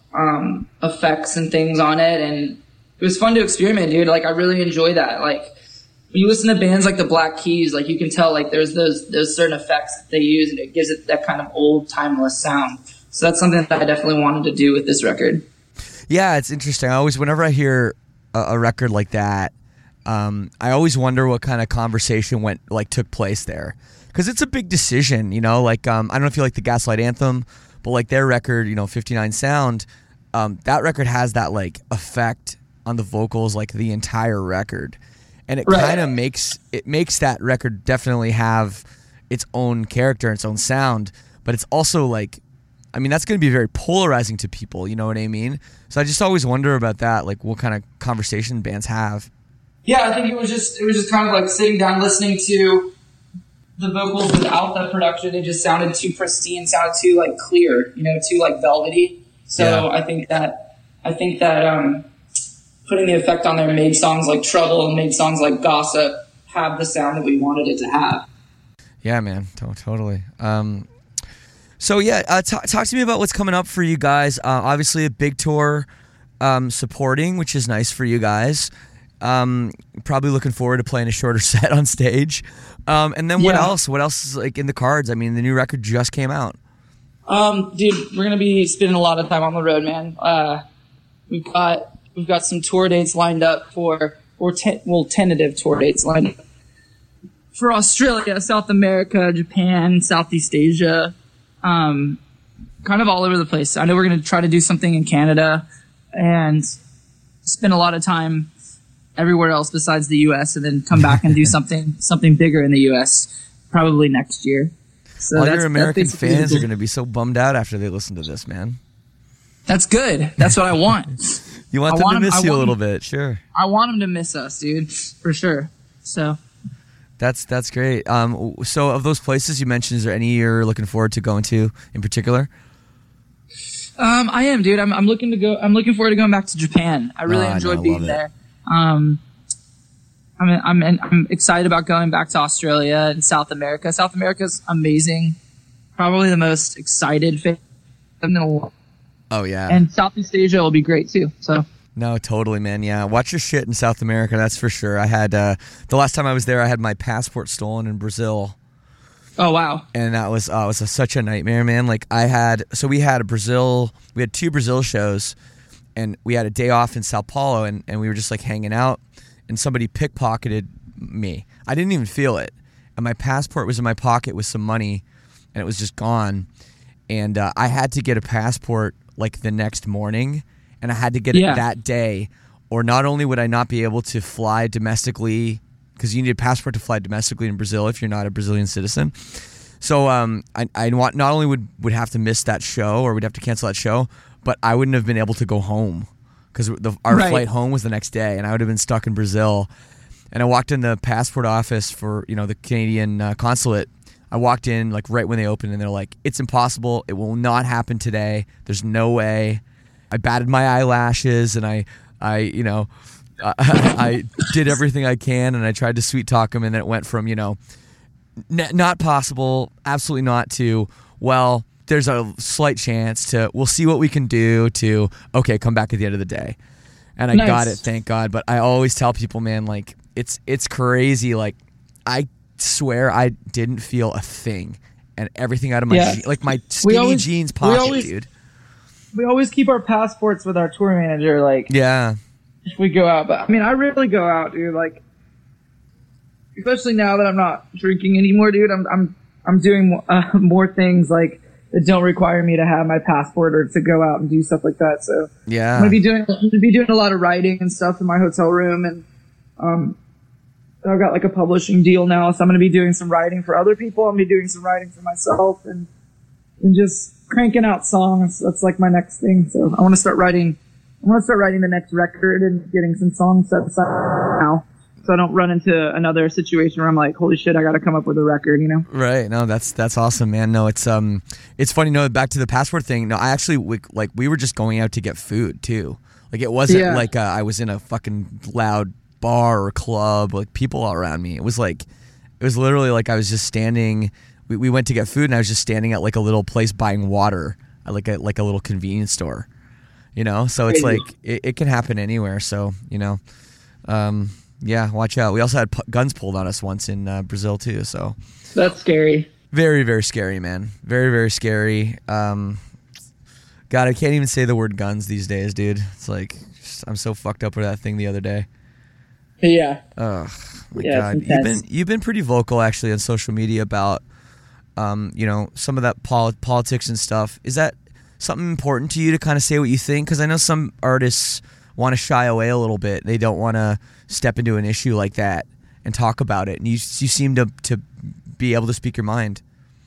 um, effects and things on it. And it was fun to experiment, dude. Like I really enjoy that. Like when you listen to bands like the Black Keys, like you can tell like there's those, those certain effects that they use and it gives it that kind of old timeless sound. So that's something that I definitely wanted to do with this record. Yeah, it's interesting. I always, whenever I hear a, a record like that, Um, I always wonder what kind of conversation went like took place there, because it's a big decision, you know. Like um, I don't know if you like the Gaslight Anthem, but like their record, you know, fifty-nine Sound, um, that record has that like effect on the vocals like the entire record, and it right. kind of makes it makes that record definitely have its own character, its own sound. But it's also like, I mean, that's going to be very polarizing to people. You know what I mean? So I just always wonder about that, like what kind of conversation bands have. Yeah, I think it was just it was just kind of like sitting down listening to the vocals without the production. It just sounded too pristine, sounded too like clear, you know, too like velvety. So yeah. I think that I think that um, putting the effect on there made songs like Trouble and made songs like Gossip have the sound that we wanted it to have. Yeah, man, to- totally. Um, so yeah, uh, t- talk to me about what's coming up for you guys. Uh, obviously, a big tour um, supporting, which is nice for you guys. Um, probably looking forward to playing a shorter set on stage. Um, and then what yeah. else? What else is like in the cards? I mean, the new record just came out. Um, dude, we're gonna be spending a lot of time on the road, man. Uh, we've got we've got some tour dates lined up for or te- well tentative tour dates lined up for Australia, South America, Japan, Southeast Asia, um, kind of all over the place. I know we're gonna try to do something in Canada and spend a lot of time everywhere else besides the U S and then come back and do something something bigger in the U S probably next year. So all that's, your American that's fans the are going to be so bummed out after they listen to this, man. That's good. That's what I want. You want I them want to them- miss I you a want little them- bit, sure. I want them to miss us, dude, for sure. So That's that's great. Um, so of those places you mentioned, is there any you're looking forward to going to in particular? um, I am, dude. I'm, I'm looking to go. I'm looking forward to going back to Japan. I really Oh, I know, enjoyed I being love it. there. Um, I'm I'm I'm excited about going back to Australia and South America. South America's amazing. Probably the most excited fan in a while. Oh yeah. And Southeast Asia will be great too. So No, totally, man. Yeah, watch your shit in South America. That's for sure. I had uh, the last time I was there, I had my passport stolen in Brazil, oh wow. and that was uh, it was a, such a nightmare, man. Like I had, so we had a Brazil, we had two Brazil shows, and we had a day off in Sao Paulo, and, and we were just like hanging out, and somebody pickpocketed me. I didn't even feel it, and my passport was in my pocket with some money, and it was just gone, and uh, I had to get a passport like the next morning. And I had to get Yeah. it that day, or not only would I not be able to fly domestically, because you need a passport to fly domestically in Brazil if you're not a Brazilian citizen. So um, I, I want, not only would, would have to miss that show, or we'd have to cancel that show, but I wouldn't have been able to go home, because our Right. flight home was the next day, and I would have been stuck in Brazil. And I walked in the passport office for, you know, the Canadian uh, consulate. I walked in like right when they opened, and they're like, "It's impossible. It will not happen today. There's no way." I batted my eyelashes, and I, I, you know, I, I did everything I can, and I tried to sweet talk him, and then it went from, you know, n- not possible, absolutely not, to, well, there's a slight chance, to, we'll see what we can do, to, okay, come back at the end of the day. And I Nice. got it, thank God. But I always tell people, man, like, it's it's crazy. Like, I swear I didn't feel a thing. and everything out of my Yeah. je- like my skinny always- jeans we pocket, always- dude. We always keep our passports with our tour manager, like, Yeah, if we go out. But, I mean, I rarely go out, dude. Like, especially now that I'm not drinking anymore, dude. I'm I'm I'm doing uh, more things, like, that don't require me to have my passport or to go out and do stuff like that. So yeah. I'm gonna be doing I'm gonna be doing a lot of writing and stuff in my hotel room, and um, I've got like a publishing deal now, so I'm gonna be doing some writing for other people. I'm gonna be doing some writing for myself, and and just cranking out songs. That's like my next thing. So I want to start writing. I want to start writing the next record and getting some songs set aside now, so I don't run into another situation where I'm like, holy shit, I got to come up with a record, you know? Right. No, that's that's awesome, man. No, it's um, it's funny. No, back to the passport thing. No, I actually we, like we were just going out to get food too. Like it wasn't Yeah. like uh, I was in a fucking loud bar or club, like people all around me. It was like, it was literally like I was just standing. We, we went to get food, and I was just standing at like a little place buying water, at like a like a little convenience store. You know, so it's Crazy. like it, it can happen anywhere. So you know, um, yeah, watch out. We also had pu- guns pulled on us once in uh, Brazil too. So That's scary. very very scary, man. Very very scary. Um, God, I can't even say the word guns these days, dude. It's like just, I'm so fucked up with that thing the other day. Yeah. Ugh, my Yeah, God, it's you've been intense. you've been pretty vocal actually on social media about, um, you know, some of that pol- politics and stuff. Is that something important to you to kind of say what you think? Because I know some artists want to shy away a little bit. They don't want to step into an issue like that and talk about it. And you you seem to to be able to speak your mind.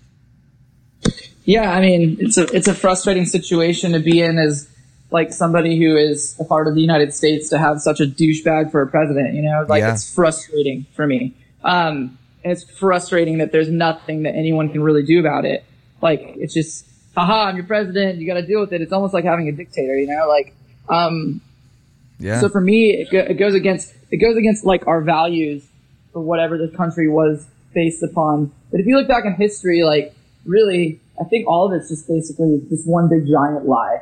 Yeah, I mean, it's a it's a frustrating situation to be in as like somebody who is a part of the United States to have such a douchebag for a president. You know, like Yeah. it's frustrating for me. Um, and it's frustrating that there's nothing that anyone can really do about it. Like it's just, haha, I'm your president. You got to deal with it. It's almost like having a dictator. You know, like um, Yeah. so for me, it, go, it goes against it goes against like our values for whatever this country was based upon. But if you look back in history, like really, I think all of it's just basically just one big giant lie.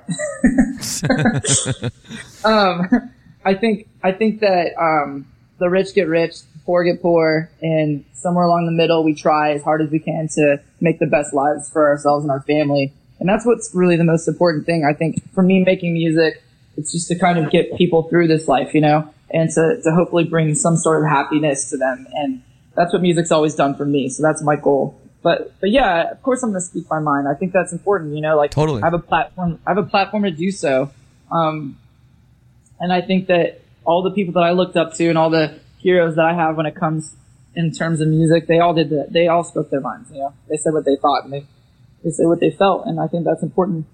um, I think I think that um, the rich get rich, the poor get poor, and somewhere along the middle, we try as hard as we can to make the best lives for ourselves and our family. And that's what's really the most important thing. I think for me, making music, it's just to kind of get people through this life, you know, and to, to hopefully bring some sort of happiness to them. And that's what music's always done for me. So that's my goal. But, but yeah, of course I'm going to speak my mind. I think that's important, you know, like Totally. I have a platform, I have a platform to do so. Um, and I think that all the people that I looked up to and all the heroes that I have when it comes in terms of music, they all did that. They all spoke their minds, you know, they said what they thought and they, they said what they felt. And I think that's important.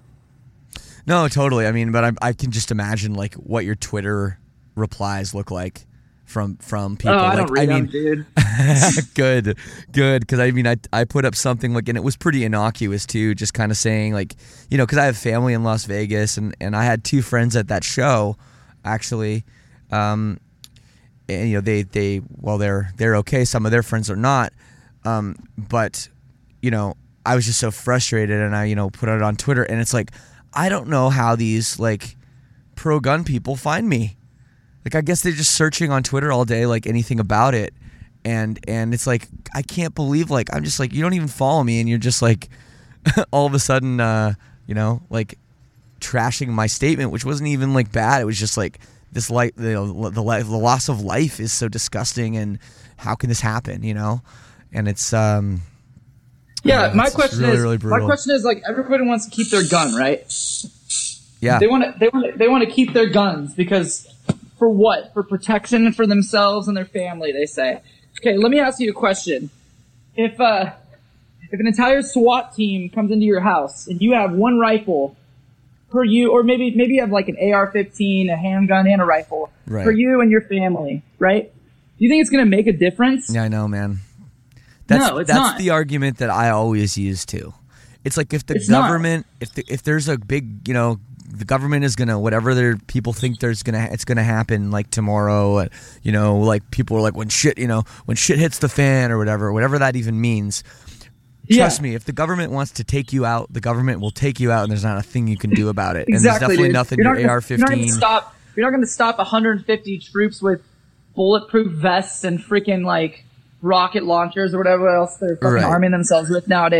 No, totally. I mean, but I, I can just imagine like what your Twitter replies look like from from people. Oh, I like, don't read I them, mean, dude. good, good. Because I mean, I I put up something like, and it was pretty innocuous too, just kind of saying like, you know, because I have family in Las Vegas, and and I had two friends at that show, actually, um, and you know they they well they're they're okay. Some of their friends are not, um, but you know, I was just so frustrated, and I you know put it on Twitter, and it's like, I don't know how these like pro gun people find me. Like, I guess they're just searching on Twitter all day, like anything about it. And and it's like, I can't believe, like, I'm just like, you don't even follow me. And you're just like, all of a sudden, uh, you know, like trashing my statement, which wasn't even like bad. It was just like this, like, the, the, the loss of life is so disgusting. And how can this happen, you know? And it's, um, Yeah, yeah, my it's question really, is, really my brutal. question is like, everybody wants to keep their gun, right? yeah. They want to, they want to, they want to keep their guns because for what? For protection for themselves and their family, they say. Okay, let me ask you a question. If, uh, if an entire SWAT team comes into your house and you have one rifle per you, or maybe, maybe you have like an A R fifteen, a handgun, and a rifle Right. for you and your family, right? Do you think it's going to make a difference? Yeah, I know, man. That's, No, it's that's not. the argument that I always use too. It's like if the It's not. government, if the, if there's a big, you know, the government is gonna whatever their people think there's gonna it's gonna happen like tomorrow. uh, You know, like people are like when shit, you know, when shit hits the fan or whatever, whatever that even means. Trust Yeah. me, if the government wants to take you out, the government will take you out, and there's not a thing you can do about it. And there's Exactly, definitely dude. nothing You're your not A gonna- R You're not fifteen. going to stop. You're not going to stop one hundred fifty troops with bulletproof vests and freaking like rocket launchers or whatever else they're fucking Right. arming themselves with nowadays.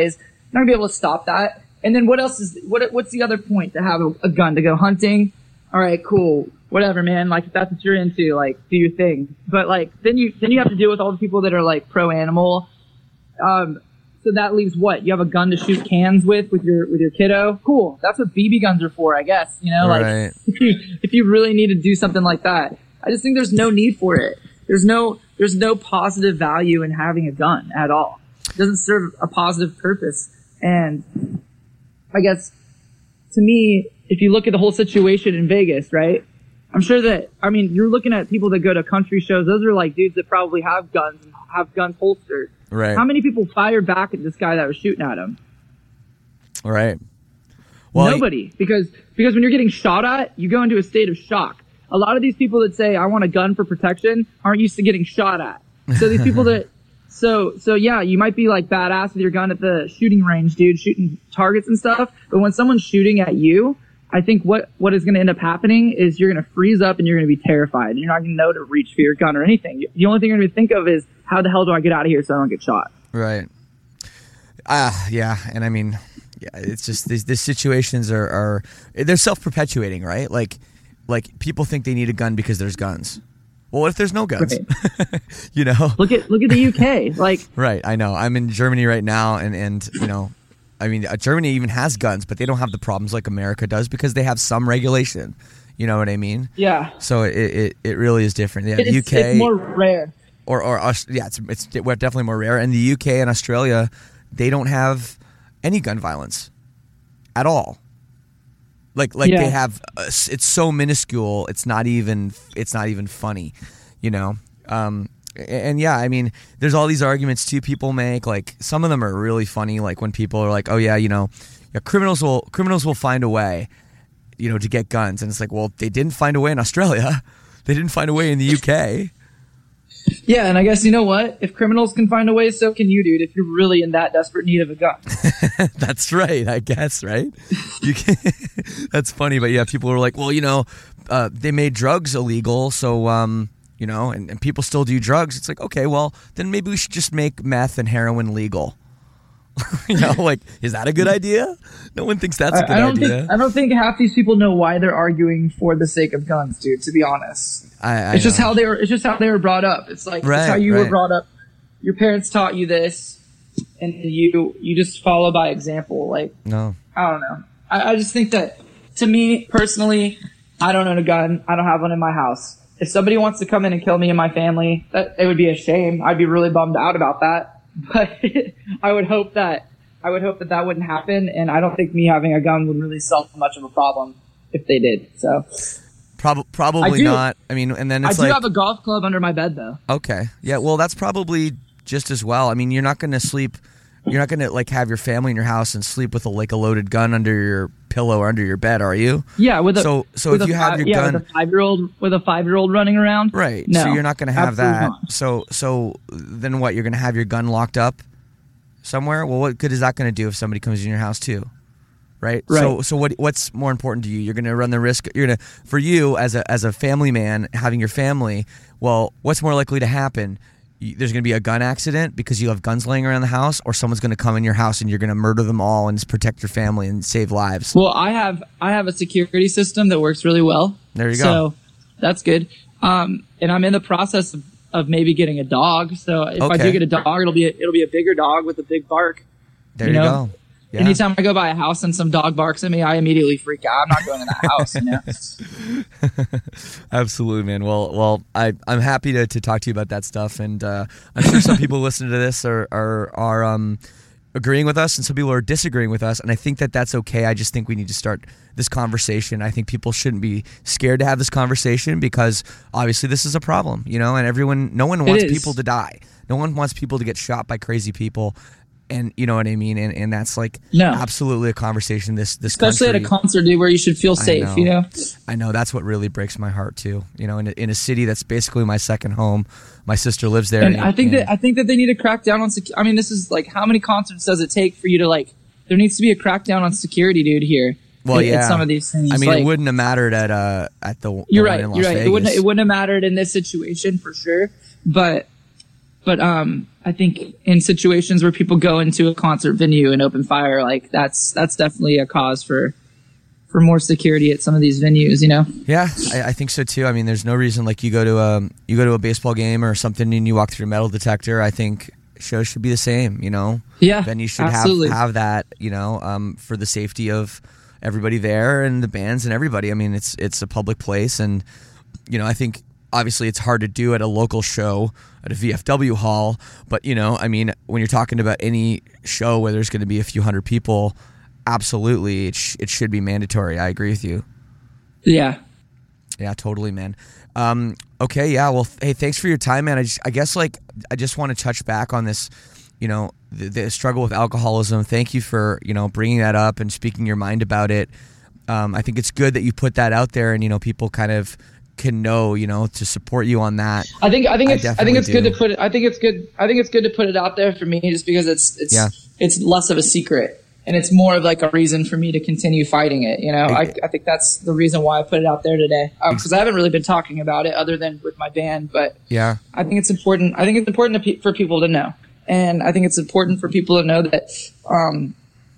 not gonna be able to stop that. And then what else is what? What's the other point to have a, a gun to go hunting? All right, cool, whatever, man. Like if that's what you're into, like do your thing. But like then you then you have to deal with all the people that are like pro animal. Um, so that leaves what? You have a gun to shoot cans with with your with your kiddo. Cool. That's what B B guns are for, I guess. You know, like Right. if you if you really need to do something like that, I just think there's no need for it. There's no there's no positive value in having a gun at all. It doesn't serve a positive purpose. And I guess to me, if you look at the whole situation in Vegas, right? I'm sure that, I mean, you're looking at people that go to country shows. Those are like dudes that probably have guns and have guns holstered. Right. How many people fired back at this guy that was shooting at him? Right. Well, Nobody. Because, because when you're getting shot at, you go into a state of shock. A lot of these people that say, I want a gun for protection, aren't used to getting shot at. So these people that, so, so yeah, you might be like badass with your gun at the shooting range, dude, shooting targets and stuff. But when someone's shooting at you, I think what, what is going to end up happening is you're going to freeze up and you're going to be terrified. You're not going to know to reach for your gun or anything. The only thing you're going to think of is, how the hell do I get out of here so I don't get shot? Right. Ah, uh, yeah. And I mean, yeah, it's just these, these situations are, are they're self-perpetuating, right? Like, like people think they need a gun because there's guns. Well, what if there's no guns? Right. You know? Look at, look at the U K. Like, right. I know. I'm in Germany right now, and, and you know, I mean, uh, Germany even has guns, but they don't have the problems like America does because they have some regulation. You know what I mean? yeah. So it it, it really is different. Yeah, the It's, U K it's more rare. or or Aus- yeah, it's it's definitely more rare. And the U K and Australia, they don't have any gun violence at all. Like like Yeah. they have, uh, it's so minuscule. It's not even it's not even funny, you know. Um, and yeah, I mean, there's all these arguments too people make. Like some of them are really funny. Like when people are like, "Oh yeah, you know, yeah, criminals will criminals will find a way, you know, to get guns." And it's like, well, they didn't find a way in Australia. They didn't find a way in the U K. Yeah, and I guess, you know what? If criminals can find a way, so can you, dude, if you're really in that desperate need of a gun. That's right, I guess, right? You can, that's funny, but yeah, people were like, well, you know, uh, they made drugs illegal, so, um, you know, and, and people still do drugs. It's like, okay, well, then maybe we should just make meth and heroin legal. You know, like, is that a good idea? No one thinks that's a good I don't idea. think I don't think half these people know why they're arguing for the sake of guns, dude. To be honest, I, I it's just know. how they were. It's just how they were brought up. It's like Right, it's how you were right. brought up. Your parents taught you this, and you you just follow by example. Like No. I don't know. I, I just think that to me personally, I don't own a gun. I don't have one in my house. If somebody wants to come in and kill me and my family, that it would be a shame. I'd be really bummed out about that. But I would hope that I would hope that that wouldn't happen, and I don't think me having a gun would really solve much of a problem if they did. So Prob- I probably do- not. I mean, and then I it's do like, have a golf club under my bed, though. okay, yeah, well, that's probably just as well. I mean, you're not going to sleep. You're not going to like have your family in your house and sleep with a like a loaded gun under your pillow or under your bed, are you? Yeah, with a So- so with if a you have five- your yeah, gun- with a five year old with a five year old running around, Right. No, so you're not going to have absolutely that. not. So so then what? You're going to have your gun locked up somewhere? Well, what good is that going to do if somebody comes in your house too? Right? Right. So so what what's more important to you? You're going to run the risk you're going to for you as a as a family man having your family, well, what's more likely to happen? You- There's going to be a gun accident because you have guns laying around the house, or someone's going to come in your house and you're going to murder them all and just protect your family and save lives. Well, I have I have a security system that works really well. There you go. So that's good. Um, and I'm in the process of, of maybe getting a dog. So if I Okay. do get a dog, it'll be a, it'll be a bigger dog with a big bark. There you you, know? go. Yeah. Anytime I go by a house and some dog barks at me, I immediately freak out. I'm not going to that house. You know? Absolutely, man. Well, well, I I'm happy to, to talk to you about that stuff, and uh, I'm sure some people listening to this are are are um agreeing with us, and some people are disagreeing with us, and I think that that's okay. I just think we need to start this conversation. I think people shouldn't be scared to have this conversation because obviously this is a problem, you know, and everyone, no one wants is. people to die. No one wants people to get shot by crazy people. And you know what I mean, and and that's like No. absolutely a conversation. This this Especially country, at a concert, dude, where you should feel safe. know. You know. I know that's what really breaks my heart too. You know, in a, in a city that's basically my second home. My sister lives there, And I think and- that I think that they need to crack down on. Sec- I mean, this is like how many concerts does it take for you to like? There needs to be a crackdown on security, dude. Here. well, at- yeah, At some of these things. I mean, like, it wouldn't have mattered at uh at the. You're the one right. in Las You're right. Vegas. It wouldn't. It wouldn't have mattered in this situation for sure. But But um, I think in situations where people go into a concert venue and open fire, like that's that's definitely a cause for for more security at some of these venues, you know? Yeah, I, I think so too. I mean, there's no reason like you go to a you go to a baseball game or something and you walk through a metal detector. I think shows should be the same, you know? Yeah, venues should absolutely. have have that, you know, um, for the safety of everybody there and the bands and everybody. I mean, it's it's a public place, and you know, I think obviously it's hard to do at a local show at a V F W hall, but you know, I mean, when you're talking about any show where there's going to be a few hundred people, absolutely, it sh- it should be mandatory. I agree with you. Yeah. Yeah, totally, man. Um, okay, yeah. Well, th- hey, thanks for your time, man. I just, I guess, like, I just want to touch back on this, you know, the, the struggle with alcoholism. Thank you for, you know, bringing that up and speaking your mind about it. Um, I think it's good that you put that out there, and you know, people kind of can know, you know, to support you on that. I think, I think it's, I, I think it's do. good to put it. I think it's good. I think it's good to put it out there for me, just because it's, it's, Yeah. it's less of a secret. And it's more of like a reason for me to continue fighting it. You know, I, I think that's the reason why I put it out there today. Because um, I haven't really been talking about it other than with my band. But yeah, I think it's important. I think it's important to pe- for people to know. And I think it's important for people to know that um,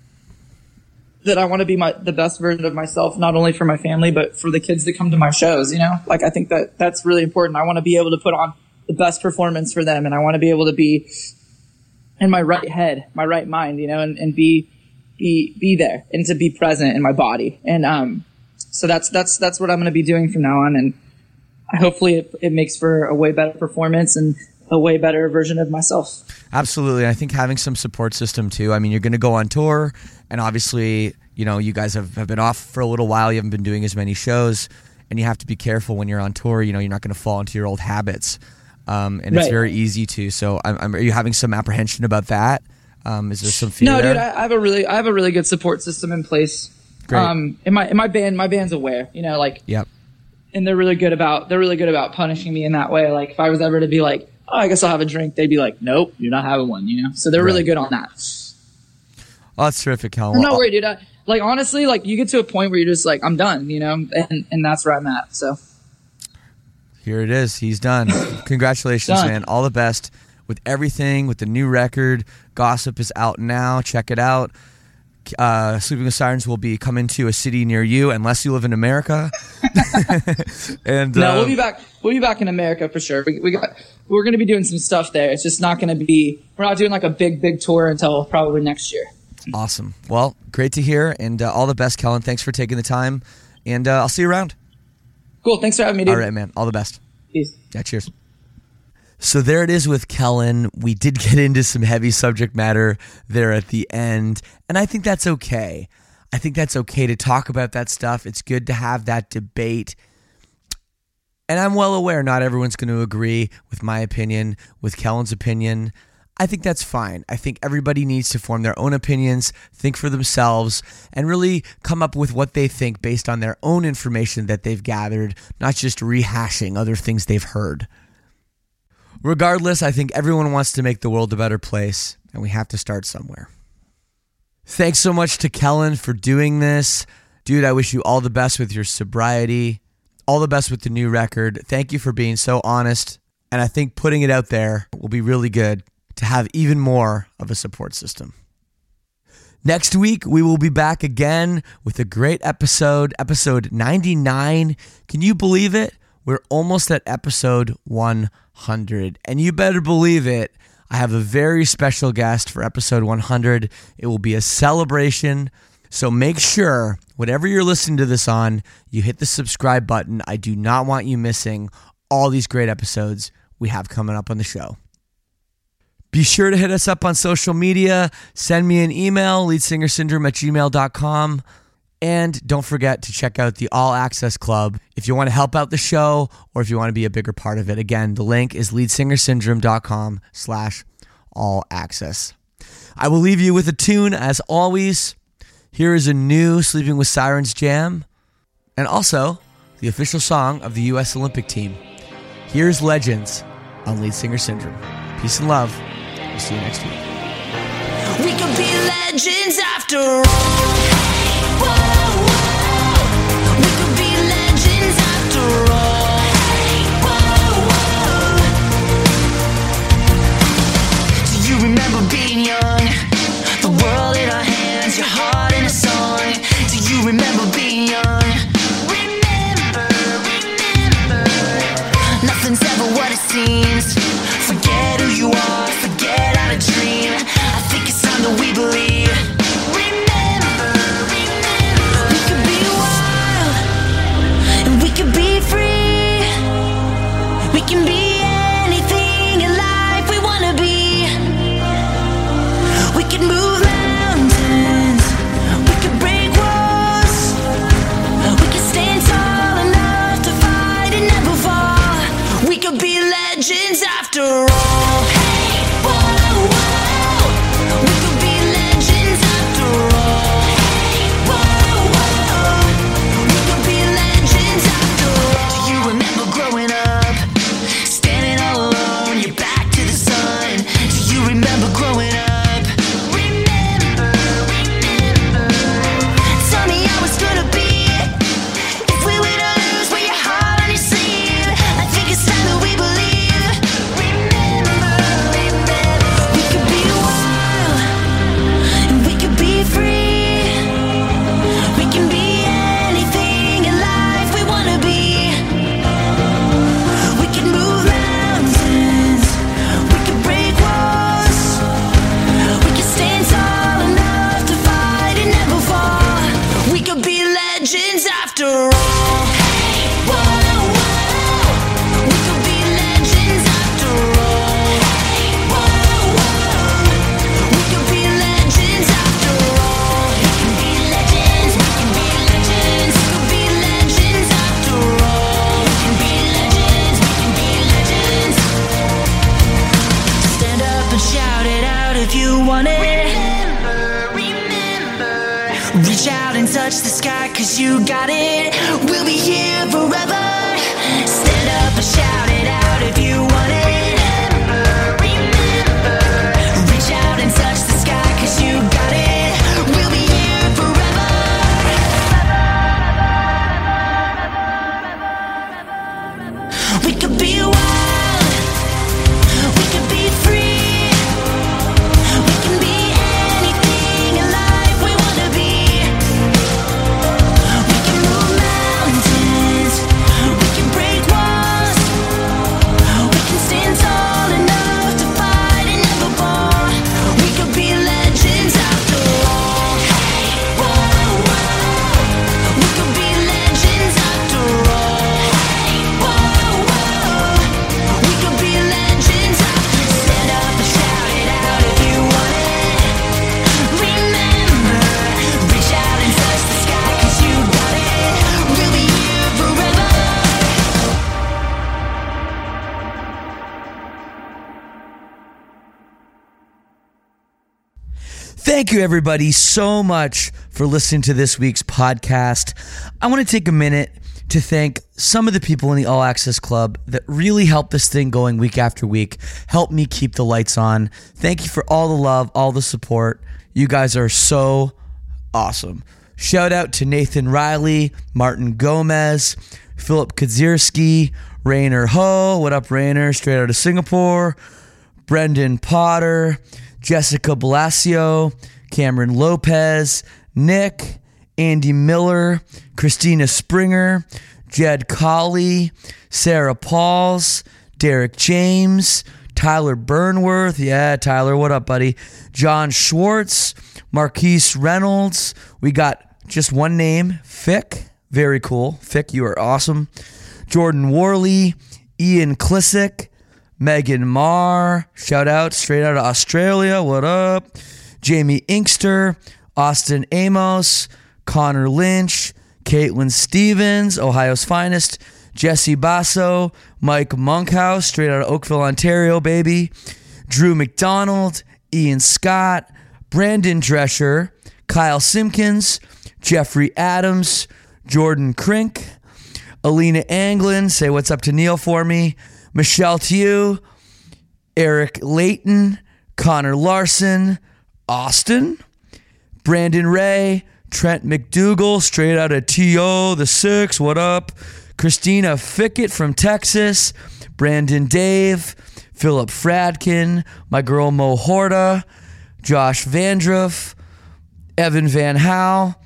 that I want to be my the best version of myself, not only for my family, but for the kids that come to my shows. You know, like I think that that's really important. I want to be able to put on the best performance for them. And I want to be able to be in my right head, my right mind, you know, and, and be be be there and to be present in my body. And um so that's that's that's what I'm going to be doing from now on, and hopefully it, it makes for a way better performance and a way better version of myself. Absolutely. I think having some support system too. I mean, you're going to go on tour, and obviously, you know, you guys have, have been off for a little while. You haven't been doing as many shows, and you have to be careful when you're on tour. You know, you're not going to fall into your old habits, um, and it's Right. very easy to. So, I'm, I'm, are you having some apprehension about that? Um, is there some fear No, there? dude, I, I have a really, I have a really good support system in place. Great. Um, in my, in my band, my band's aware, you know, like, Yep. and they're really good about, they're really good about punishing me in that way. Like, if I was ever to be like, oh, I guess I'll have a drink, they'd be like, nope, you're not having one, you know? So they're really Right. good on that. Oh, that's terrific, Helen. I'm Well, not worried, dude. I, like, honestly, like, you get to a point where you're just like, I'm done, you know? And, and that's where I'm at, so. Here it is. He's done. Congratulations, Done. man. All the best with everything, with the new record. Gossip is out now. Check it out. Uh, Sleeping with Sirens will be coming to a city near you, unless you live in America. and No, uh, we'll be back. We'll be back in America for sure. We, we got. We're going to be doing some stuff there. It's just not going to be. We're not doing like a big, big tour until probably next year. Awesome. Well, great to hear, and uh, all the best, Kellen. Thanks for taking the time, and uh, I'll see you around. Cool. Thanks for having me, dude. All right, man. All the best. Peace. Yeah, cheers. So there it is with Kellen. We did get into some heavy subject matter there at the end, and I think that's okay. I think that's okay to talk about that stuff. It's good to have that debate. And I'm well aware not everyone's going to agree with my opinion, with Kellen's opinion. I think that's fine. I think everybody needs to form their own opinions, think for themselves, and really come up with what they think based on their own information that they've gathered, not just rehashing other things they've heard. Regardless, I think everyone wants to make the world a better place, and we have to start somewhere. Thanks so much to Kellen for doing this. Dude, I wish you all the best with your sobriety, all the best with the new record. Thank you for being so honest, and I think putting it out there will be really good to have even more of a support system. Next week, we will be back again with a great episode, episode ninety-nine. Can you believe it? We're almost at episode one hundred. And you better believe it, I have a very special guest for episode one hundred. It will be a celebration. So make sure, whatever you're listening to this on, you hit the subscribe button. I do not want you missing all these great episodes we have coming up on the show. Be sure to hit us up on social media. Send me an email, leadsingersyndrome at gmail dot com. And don't forget to check out the All Access Club if you want to help out the show or if you want to be a bigger part of it. Again, the link is leadsingersyndrome dot com slash all access. I will leave you with a tune as always. Here is a new Sleeping with Sirens jam and also the official song of the U S Olympic team. Here's Legends on Lead Singer Syndrome. Peace and love. We'll see you next week. We could be legends after all. Whoa. be young. Remember, remember, nothing's ever what it seems. Forget who you are, forget how to dream. I think it's time that we believe. Remember, remember, we could be wild, and we could be free. We can be anything in life we wanna be. We can move mountains, we can break walls. We can stand tall enough to fight and never fall. We could be legends after all. Hey, whoa, whoa. We could be legends after all. Hey, whoa, whoa. We could be legends after all. Do you remember growing up, standing all alone, your back to the sun? Do you remember growing up? Remember, remember. Tell me how it's gonna be if we were to lose with your heart on your sleeve. I think it's time that we believe. Remember, remember. We could be wild, and we could be free. We can be anything in life we wanna be. We can move mountains, we can break walls. We can stand tall enough to fight and never fall. We could be legends after all. Hey, whoa, whoa. We could be legends after all. Hey, whoa, whoa. We could be legends after all. We can be legends, we can be legends. We could be legends after all. We can be legends, we can be legends. Stand up and shout it out if you want it. Remember, remember. Reach out and touch the sky, cause you got it. We'll be here forever. Stand up and shout it out if you want it. Remember, remember. Reach out and touch the sky, cause you got it. We'll be here forever. We could be wild, we could be free. We can be anything in life we wanna be. We can move mountains, we can break walls. We can stand tall enough to fight and never fall. We could be legends after all. Hey, whoa, whoa. We could be legends after all. Hey, whoa, whoa. We could be legends after. Stand up and shout it out if you want it. Remember, reach out and touch the sky, cause you got it. We'll be here forever. Thank you, everybody, so much for listening to this week's podcast. I want to take a minute to thank some of the people in the All Access Club that really help this thing going week after week, help me keep the lights on. Thank you for all the love, all the support. You guys are so awesome. Shout out to Nathan Riley, Martin Gomez, Philip Kadzierski, Rainer Ho. What up, Rainer? Straight out of Singapore. Brendan Potter, Jessica Blasio, Cameron Lopez, Nick, Andy Miller, Christina Springer, Jed Colley, Sarah Pauls, Derek James, Tyler Burnworth. Yeah, Tyler, what up, buddy? John Schwartz, Marquise Reynolds. We got just one name, Fick. Very cool. Fick, you are awesome. Jordan Worley, Ian Klissick, Megan Marr, shout out, straight out of Australia, what up? Jamie Inkster, Austin Amos, Connor Lynch, Caitlin Stevens, Ohio's finest, Jesse Basso, Mike Monkhouse, straight out of Oakville, Ontario, baby. Drew McDonald, Ian Scott, Brandon Drescher, Kyle Simpkins, Jeffrey Adams, Jordan Krink, Alina Anglin, say what's up to Neil for me, Michelle Tew, Eric Layton, Connor Larson, Austin, Brandon Ray, Trent McDougal, straight out of T O, the six, what up? Christina Fickett from Texas, Brandon Dave, Philip Fradkin, my girl Mo Horta, Josh Vandruff, Evan Van Howe,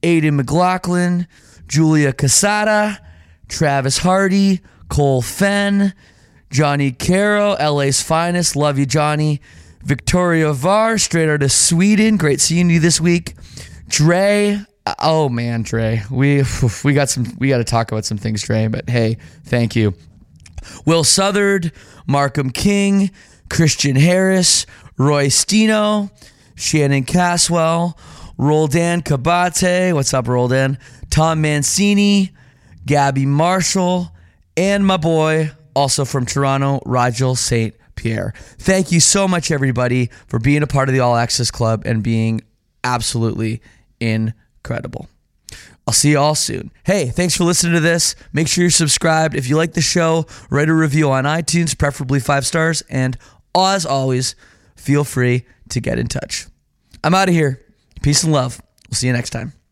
Aiden McLaughlin, Julia Casada, Travis Hardy, Cole Fenn, Johnny Caro, L A's finest, love you, Johnny. Victoria Var, straight out of Sweden, great seeing you this week. Dre, oh man, Dre, we we got some, we got to talk about some things, Dre. But hey, thank you. Will Southard, Markham King, Christian Harris, Roy Stino, Shannon Caswell, Roldan Kabate, what's up, Roldan? Tom Mancini, Gabby Marshall, and my boy, also from Toronto, Rigel Saint Pierre. Thank you so much, everybody, for being a part of the All Access Club and being absolutely incredible. I'll see you all soon. Hey, thanks for listening to this. Make sure you're subscribed. If you like the show, write a review on iTunes, preferably five stars. And as always, feel free to get in touch. I'm out of here. Peace and love. We'll see you next time.